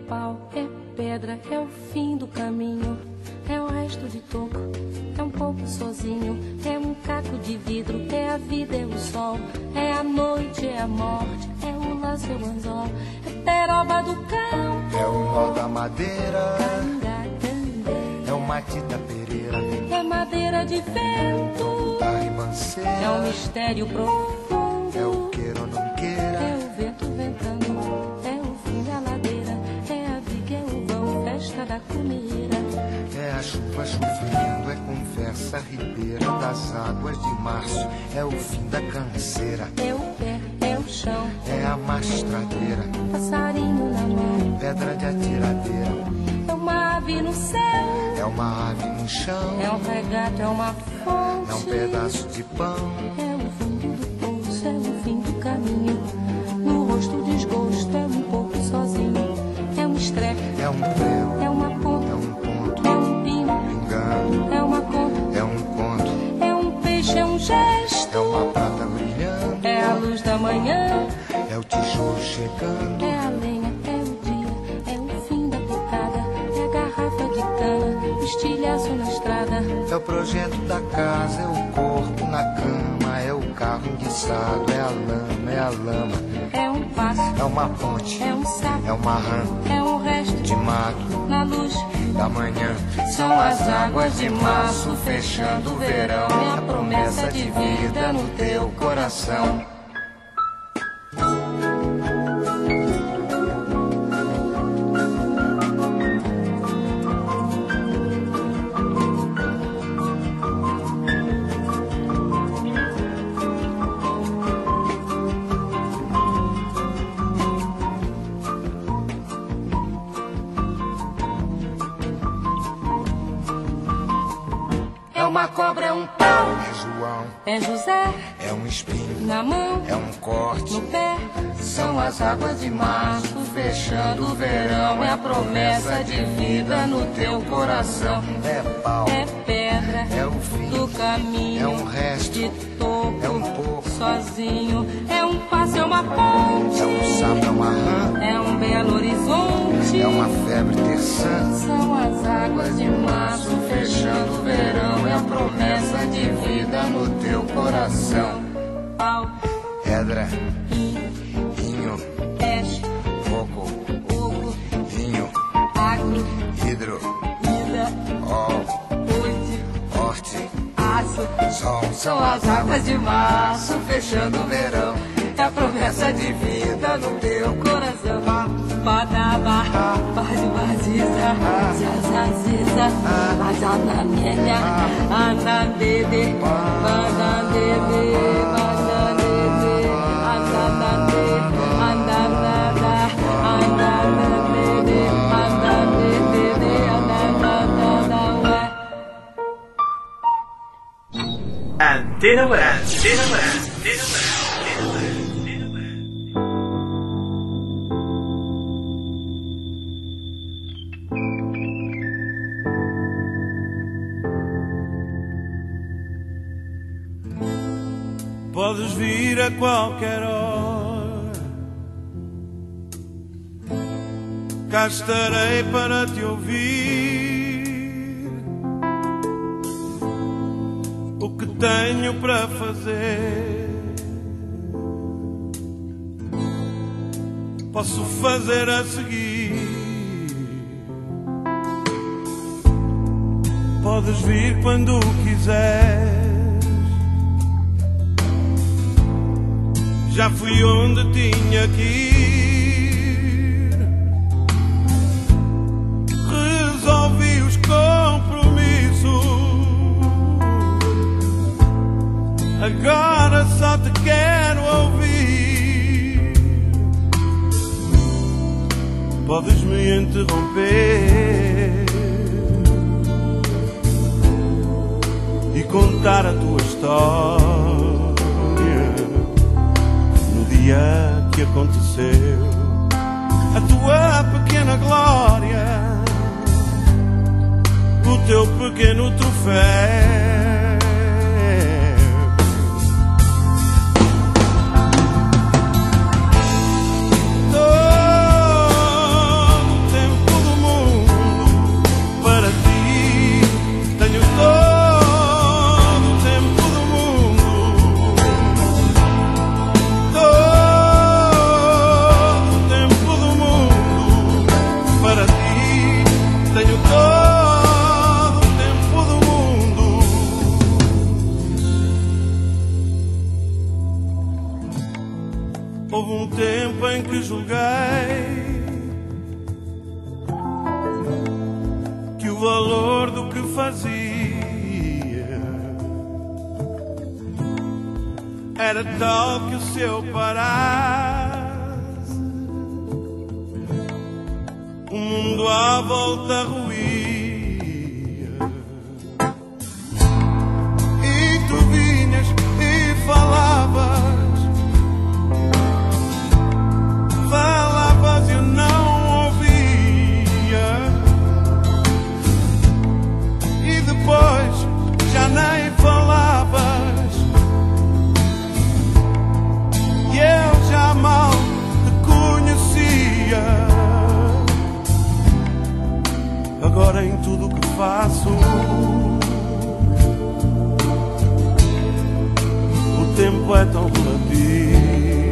pau, é pedra, é o fim do caminho. É o resto de toco, é um pouco sozinho. É um caco de vidro, é a vida, é o sol. É a noite, é a morte, é o laço, é o anzol. É peroba do campo, é o nó da madeira, é o matita pereira, é madeira de vento, é um mistério profundo, é o queira ou não queira, é o vento ventando, é o fim da ladeira, é a viga, é o vão, festa da comeira. É a chuva chovendo, é conversa ribeira das águas de março, é o fim da canseira, é o pé, é o chão, é a mastradeira, passarinho na mão, pedra de atiradeira, é uma ave no céu, é uma ave no chão, é um regato, é uma fonte, é um pedaço de pão, é o fundo do poço, é o fim do caminho, no rosto desgosto, é um pouco sozinho, é um estrepe, é um prego, é uma ponta, é um ponto, é um pino, pingando, é uma conta, é um conto, é um peixe, é um gesto, é uma prata brilhando, é a luz da manhã, é o tijolo chegando, é a lenha, é o dia, é o fim da picada, é a garrafa de cana, o estilhaço na estrada, é o projeto da casa, é o corpo na cama, é o carro enguiçado, é a lama, é a lama, é um passo, é uma ponte, é um sapo, é uma rã, é um resto de mato, na luz da manhã, são as águas de março fechando o verão, é a promessa de vida no teu coração. Uma cobra, é um pau, é João, é José, é um espinho na mão, é um corte no pé, são as águas de março fechando o verão, é a promessa de vida no teu coração. É pau, é pedra, é o fim do caminho, é um resto de toco, é um pouco sozinho, é um passo, é uma ponte, é um sapo, é uma rã, é um belo horizonte, é uma febre terçã, são as águas de março fechando o verão, é a promessa de vida no teu coração. Pau, pedra, inho, peixe, coco, oco, vinho, agro, hidro, ida, ol, oite, horte, aço, sol, são as águas de março fechando o verão, é a promessa de vida no teu coração. Badaba, baziza, zazaziza, bazanamenya, anandede, banandede, banandede, anandade, anandada, anandade, anandede, anandada. Antena Web, Antena Web, Antena Web. Podes vir a qualquer hora, cá estarei para te ouvir. O que tenho para fazer, posso fazer a seguir. Podes vir quando quiseres. Já fui onde tinha que ir, resolvi os compromissos, agora só te quero ouvir. Podes me interromper e contar a tua história, que aconteceu, a tua pequena glória, o teu pequeno troféu. Todo Houve um tempo em que julguei que o valor do que fazia era tal que o seu parasse, o mundo à volta ruía. E tu vinhas e falavas e eu não ouvia. E depois já nem falavas e eu já mal te conhecia. Agora em tudo o que faço o tempo é tão relativo.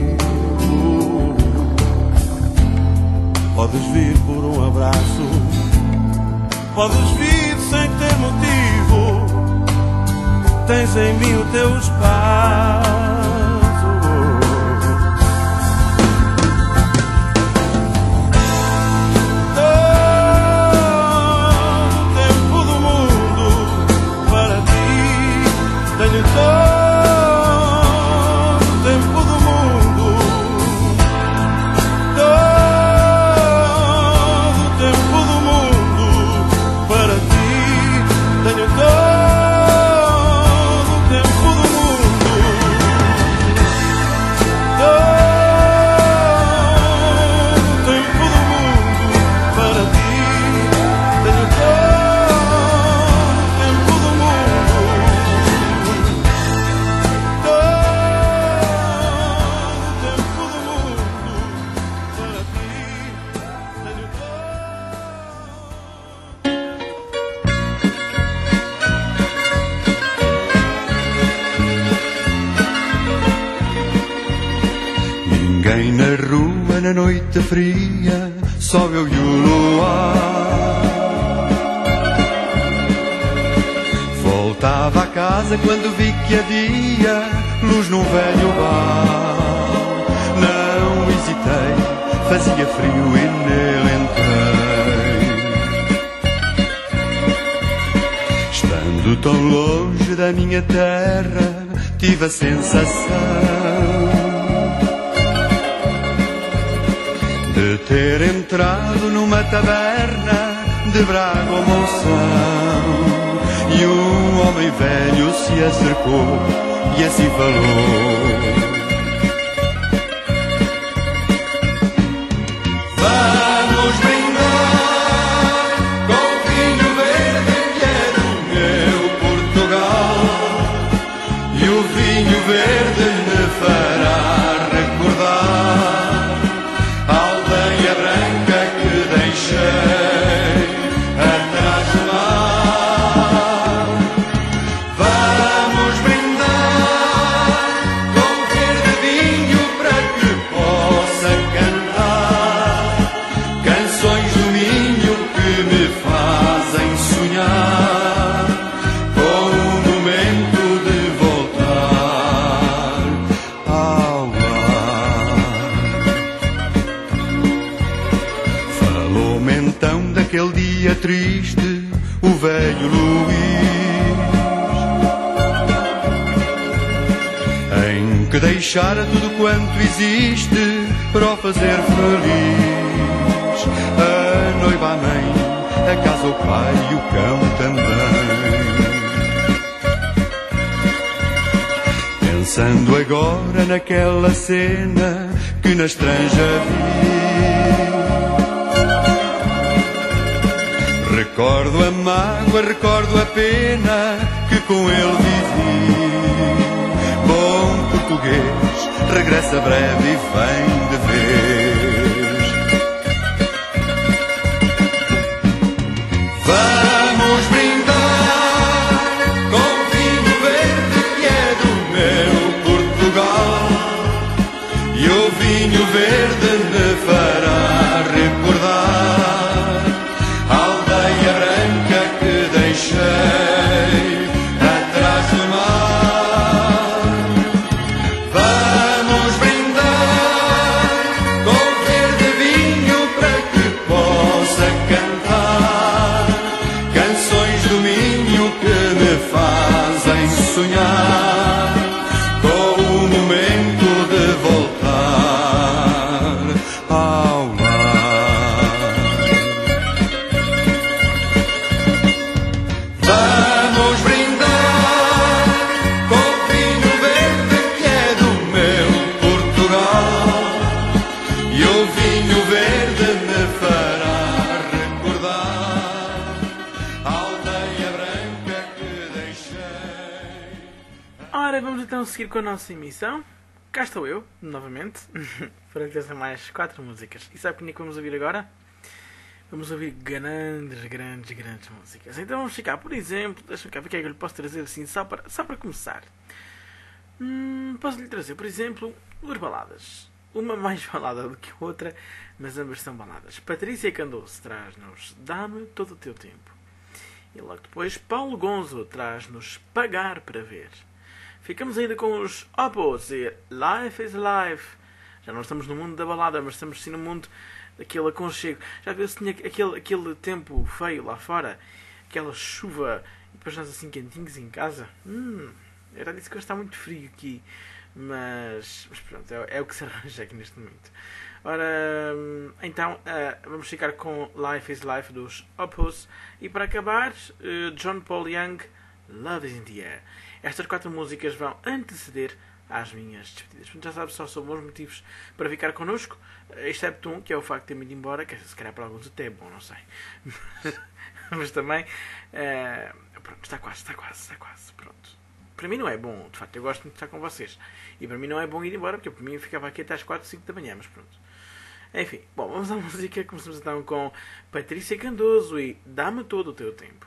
Podes vir por um abraço, podes vir sem ter motivo, tens em mim o teu espaço. Todo o tempo do mundo para ti, tenho todo o tempo do mundo. Tenho todo o tempo do mundo. Ninguém na rua na noite fria, só eu e o luar. Voltava a casa quando vi que havia luz num velho bar. Não hesitei, fazia frio e nele entrei. Estando tão longe da minha terra, tive a sensação de ter entrado numa taberna de Braga ou Monção. E um homem velho se acercou e assim falou: vamos brindar com vinho verde que é do meu Portugal. E o vinho verde me fará recordar a aldeia branca que deixei atrás do mar. Vamos brindar com verde vinho para que possa cantar canções do Minho que me fazem sonhar com o momento de voltar ao lar. Falou-me então daquele dia triste o velho Luís, em que deixara tudo quanto existe para o fazer feliz. A noiva, a mãe, a casa, o pai e o cão também. Pensando agora naquela cena que na estranja vi, recordo a mágoa, recordo a pena que com ele vivi. Bom português, regressa breve e vem de vez. Vamos brindar com vinho verde que é do meu Portugal. E o vinho verde me fará recordar a aldeia branca que deixei atrás do mar. Vamos brindar então seguir com a nossa emissão. Cá estou eu, novamente, para trazer mais 4 músicas. E sabe o que vamos ouvir agora? Vamos ouvir grandes músicas. Então vamos ficar, por exemplo, deixa-me cá ver o que é que eu lhe posso trazer assim, só para começar. Posso-lhe trazer, por exemplo, 2 baladas. Uma mais balada do que a outra, mas ambas são baladas. Patrícia Candoso traz-nos Dá-me Todo o Teu Tempo. E logo depois, Paulo Gonzo traz-nos Pagar para Ver. Ficamos ainda com os Opos e Life is Life. Já não estamos no mundo da balada, mas estamos sim no mundo daquele aconchego. Já viu-se tinha aquele tempo feio lá fora, aquela chuva, e depois nós assim quentinhos em casa. Era disso que eu está muito frio aqui. Mas pronto, é o que se arranja aqui neste momento. Ora, então, vamos ficar com Life is Life dos Opus. E para acabar, John Paul Young, Love is in the Air. Estas 4 músicas vão anteceder às minhas despedidas. Já sabes, só são bons motivos para ficar connosco, excepto um, que é o facto de ter-me ido embora, que se calhar para alguns até é bom, não sei. Mas também, pronto, está quase. Pronto. Para mim não é bom, de facto, eu gosto muito de estar com vocês. E para mim não é bom ir embora, porque para mim eu ficava aqui até às 4, 5 da manhã, mas pronto. Enfim, bom, vamos à música. Começamos então com Patrícia Candoso e Dá-me Todo o Teu Tempo.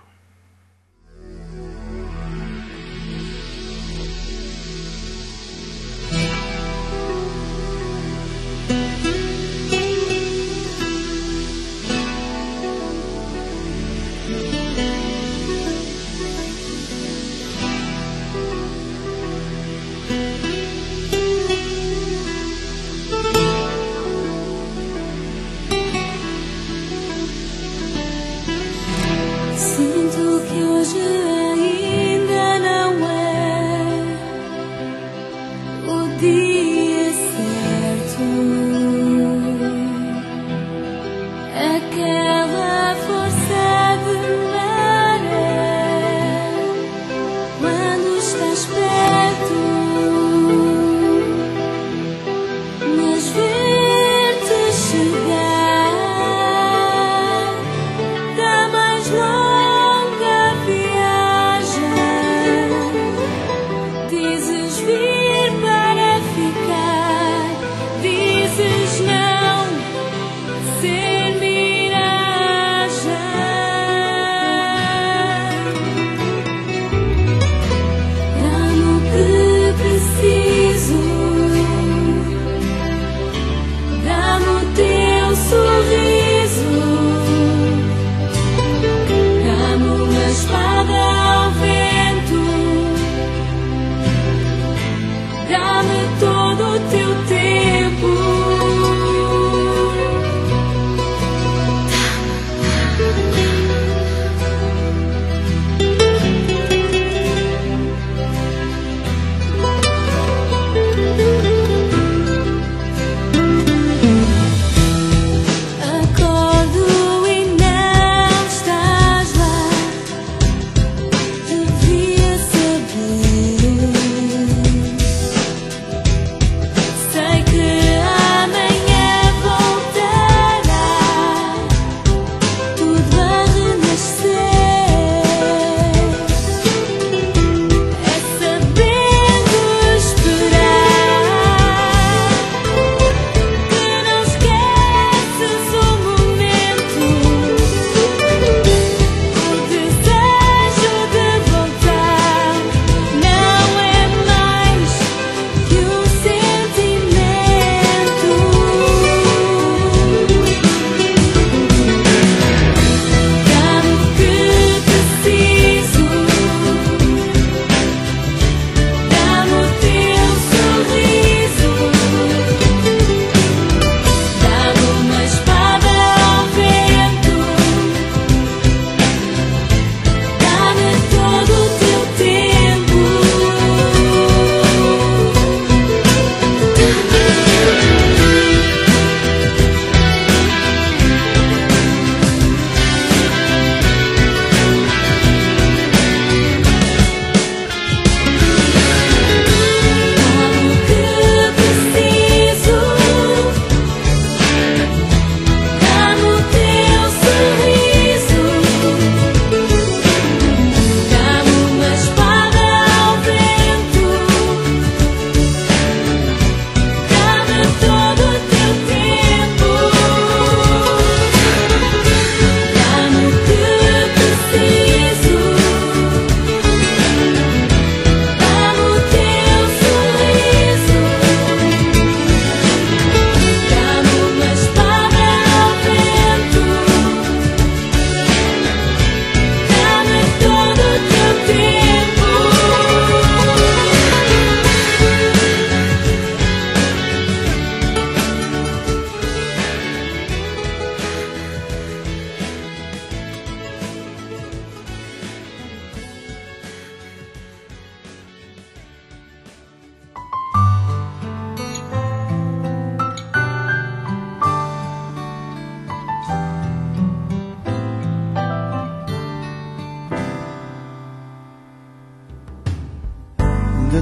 Se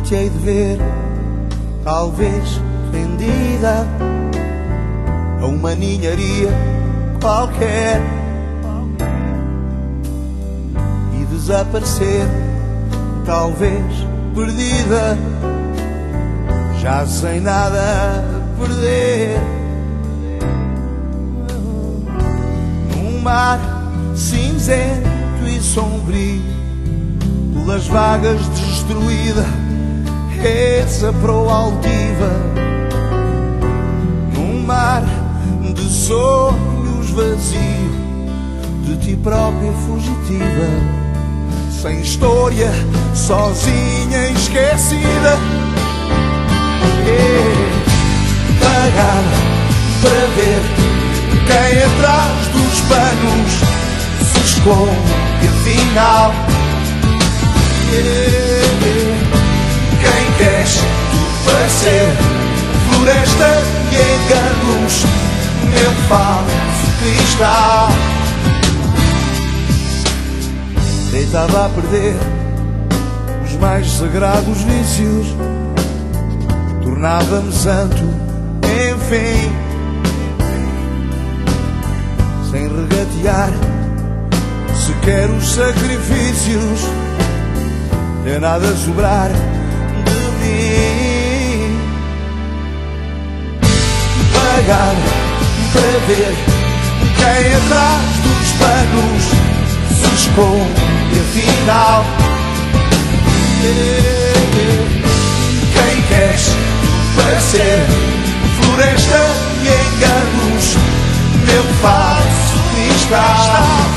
te hei de ver, talvez vendida a uma ninharia qualquer e desaparecer, talvez perdida, já sem nada a perder. Num mar cinzento e sombrio, pelas vagas destruída, essa proa altiva. Num mar de sonhos vazio, de ti própria fugitiva, sem história, sozinha, esquecida. Pagar para ver quem atrás dos panos se esconde, afinal. Quem queres tu para ser? Floresta de enganos, meu falso cristal. Deitava a perder os mais sagrados vícios, tornava-me santo, enfim, sem regatear sequer os sacrifícios, nem nada a sobrar de mim. Pagar para ver quem atrás dos panos se esconde, afinal. Quem queres para ser? Floresta de enganos, meu falso cristal.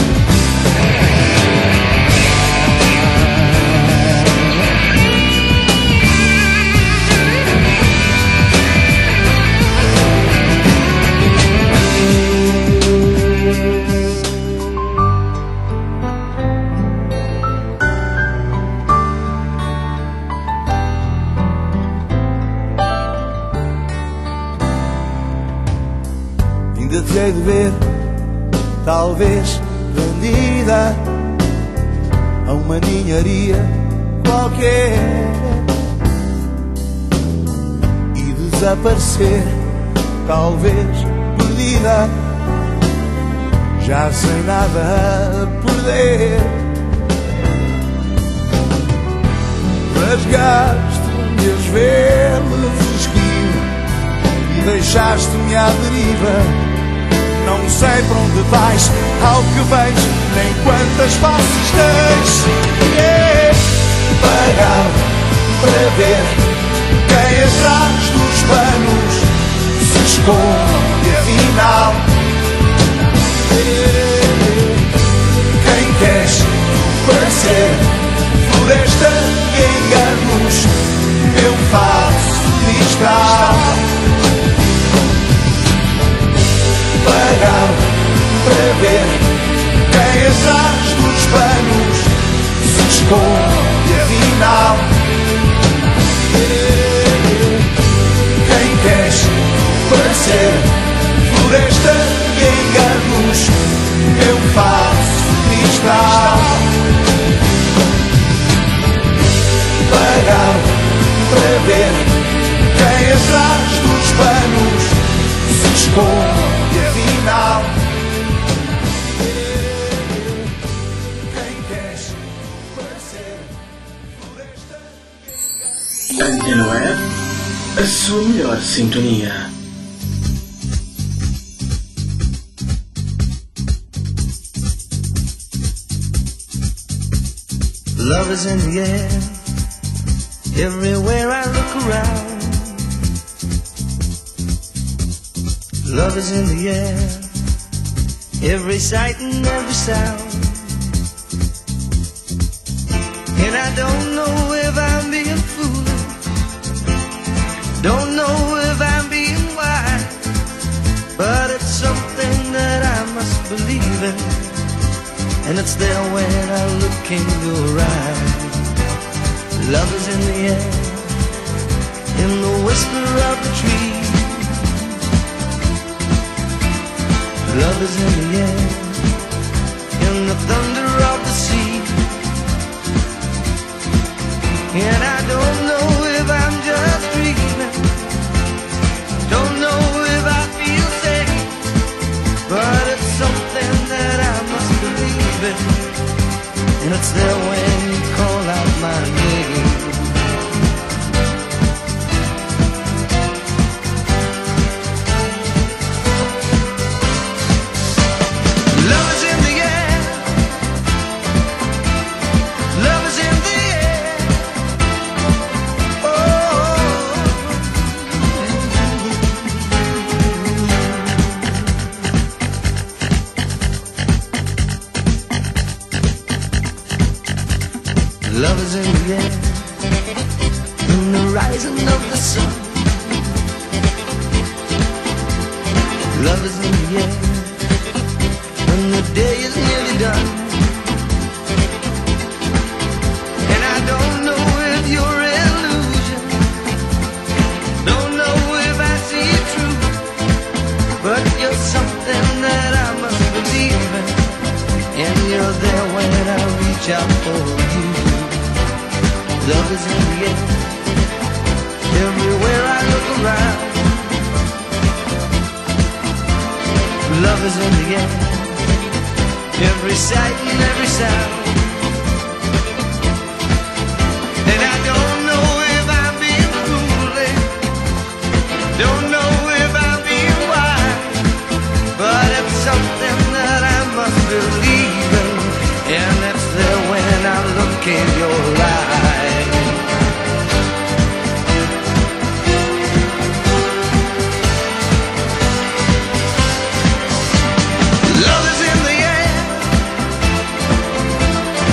Ainda te hei de ver, talvez vendida a uma ninharia qualquer e desaparecer, talvez perdida, já sem nada a perder. Rasgaste-me as velas esquivo e deixaste-me à deriva. Não sei para onde vais, ao que vens, nem quantas faces tens. Pagar para ver quem atrás dos panos se esconde, afinal. Quem queres para ser? Floresta de enganos, meu falso cristal. Pagar para ver quem atrás dos panos se esconde, afinal. Quem queres para ser? Floresta de enganos, meu falso cristal. Pagar para ver quem atrás dos panos se esconde. Antena Web, a sua melhor sintonia. Love is in the air, everywhere I look around. Love is in the air, every sight and every sound. And I don't know if I'm being foolish, don't know if I'm being wise, but it's something that I must believe in, and it's there when I look in your eyes. Love is in the air, in the whisper of the tree. Love is in the air, in the thunder of the sea. And I don't know if I'm just dreaming, don't know if I feel safe, but it's something that I must believe in, and it's there when you call out my name. Love is in the air, love is in the air, love is in the air, in the rising of the sun. Love is in the air, when the day is nearly done. And I don't know if you're illusion, don't know if I see it true, but you're something that I must believe in, and you're there when I reach out for you. Love is in the air, everywhere I look around. Love is in the air, every sight and every sound. And I don't know if I'm being foolish, don't know if I'm being wise, but it's something that I must believe in, and it's there when I look in your eyes. Love is in the air,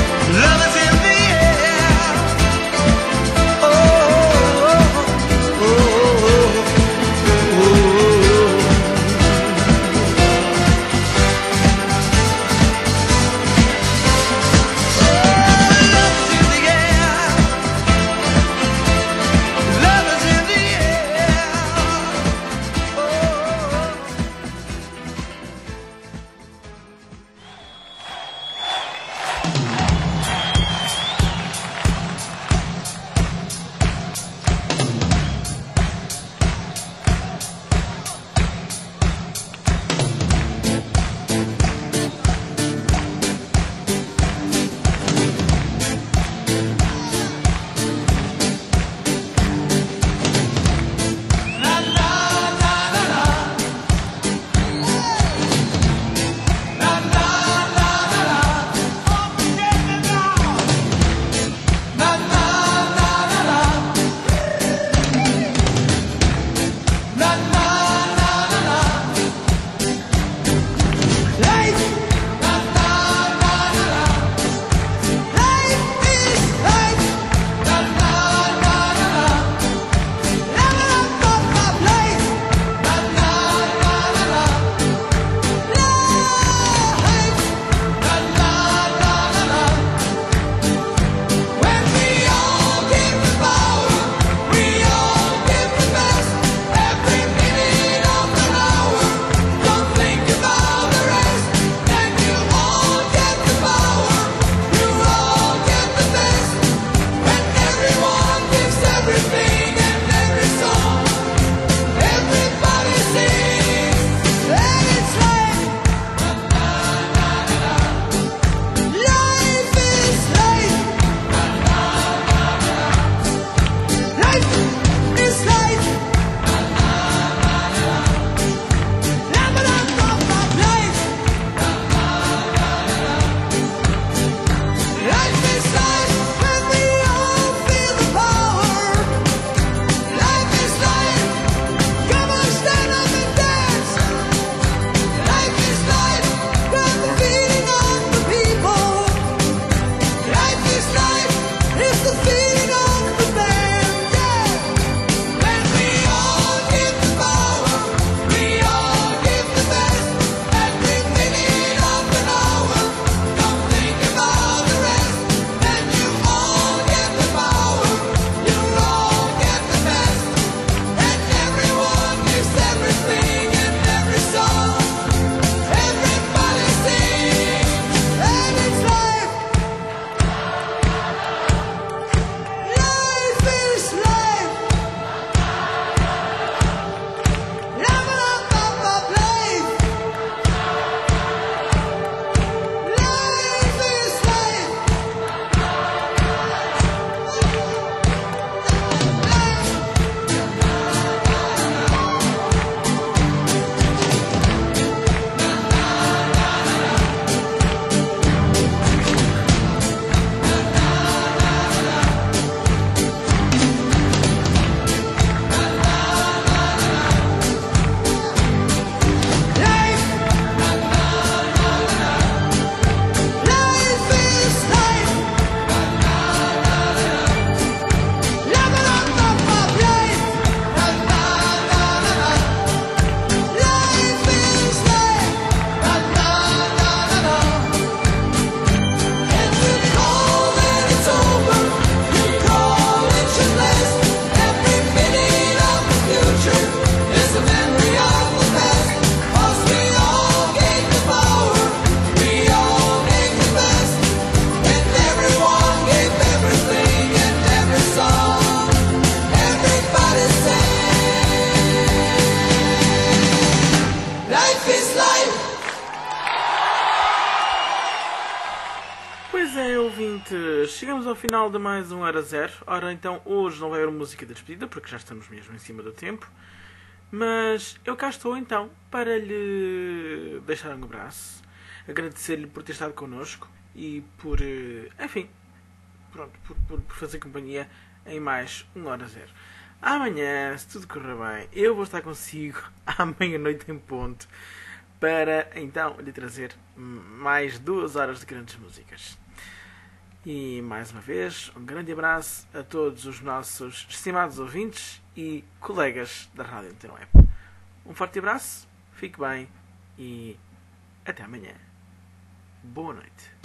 ouvintes, chegamos ao final de mais um Hora Zero. Ora, então, hoje não vai haver música de despedida, porque já estamos mesmo em cima do tempo. Mas eu cá estou, então, para lhe deixar um abraço. Agradecer-lhe por ter estado connosco e por, enfim, pronto, por fazer companhia em mais um Hora Zero. Amanhã, se tudo correr bem, eu vou estar consigo à meia-noite em ponto para, então, lhe trazer mais 2 horas de grandes músicas. E, mais uma vez, um grande abraço a todos os nossos estimados ouvintes e colegas da Rádio Antena Web. Um forte abraço, fique bem e até amanhã. Boa noite.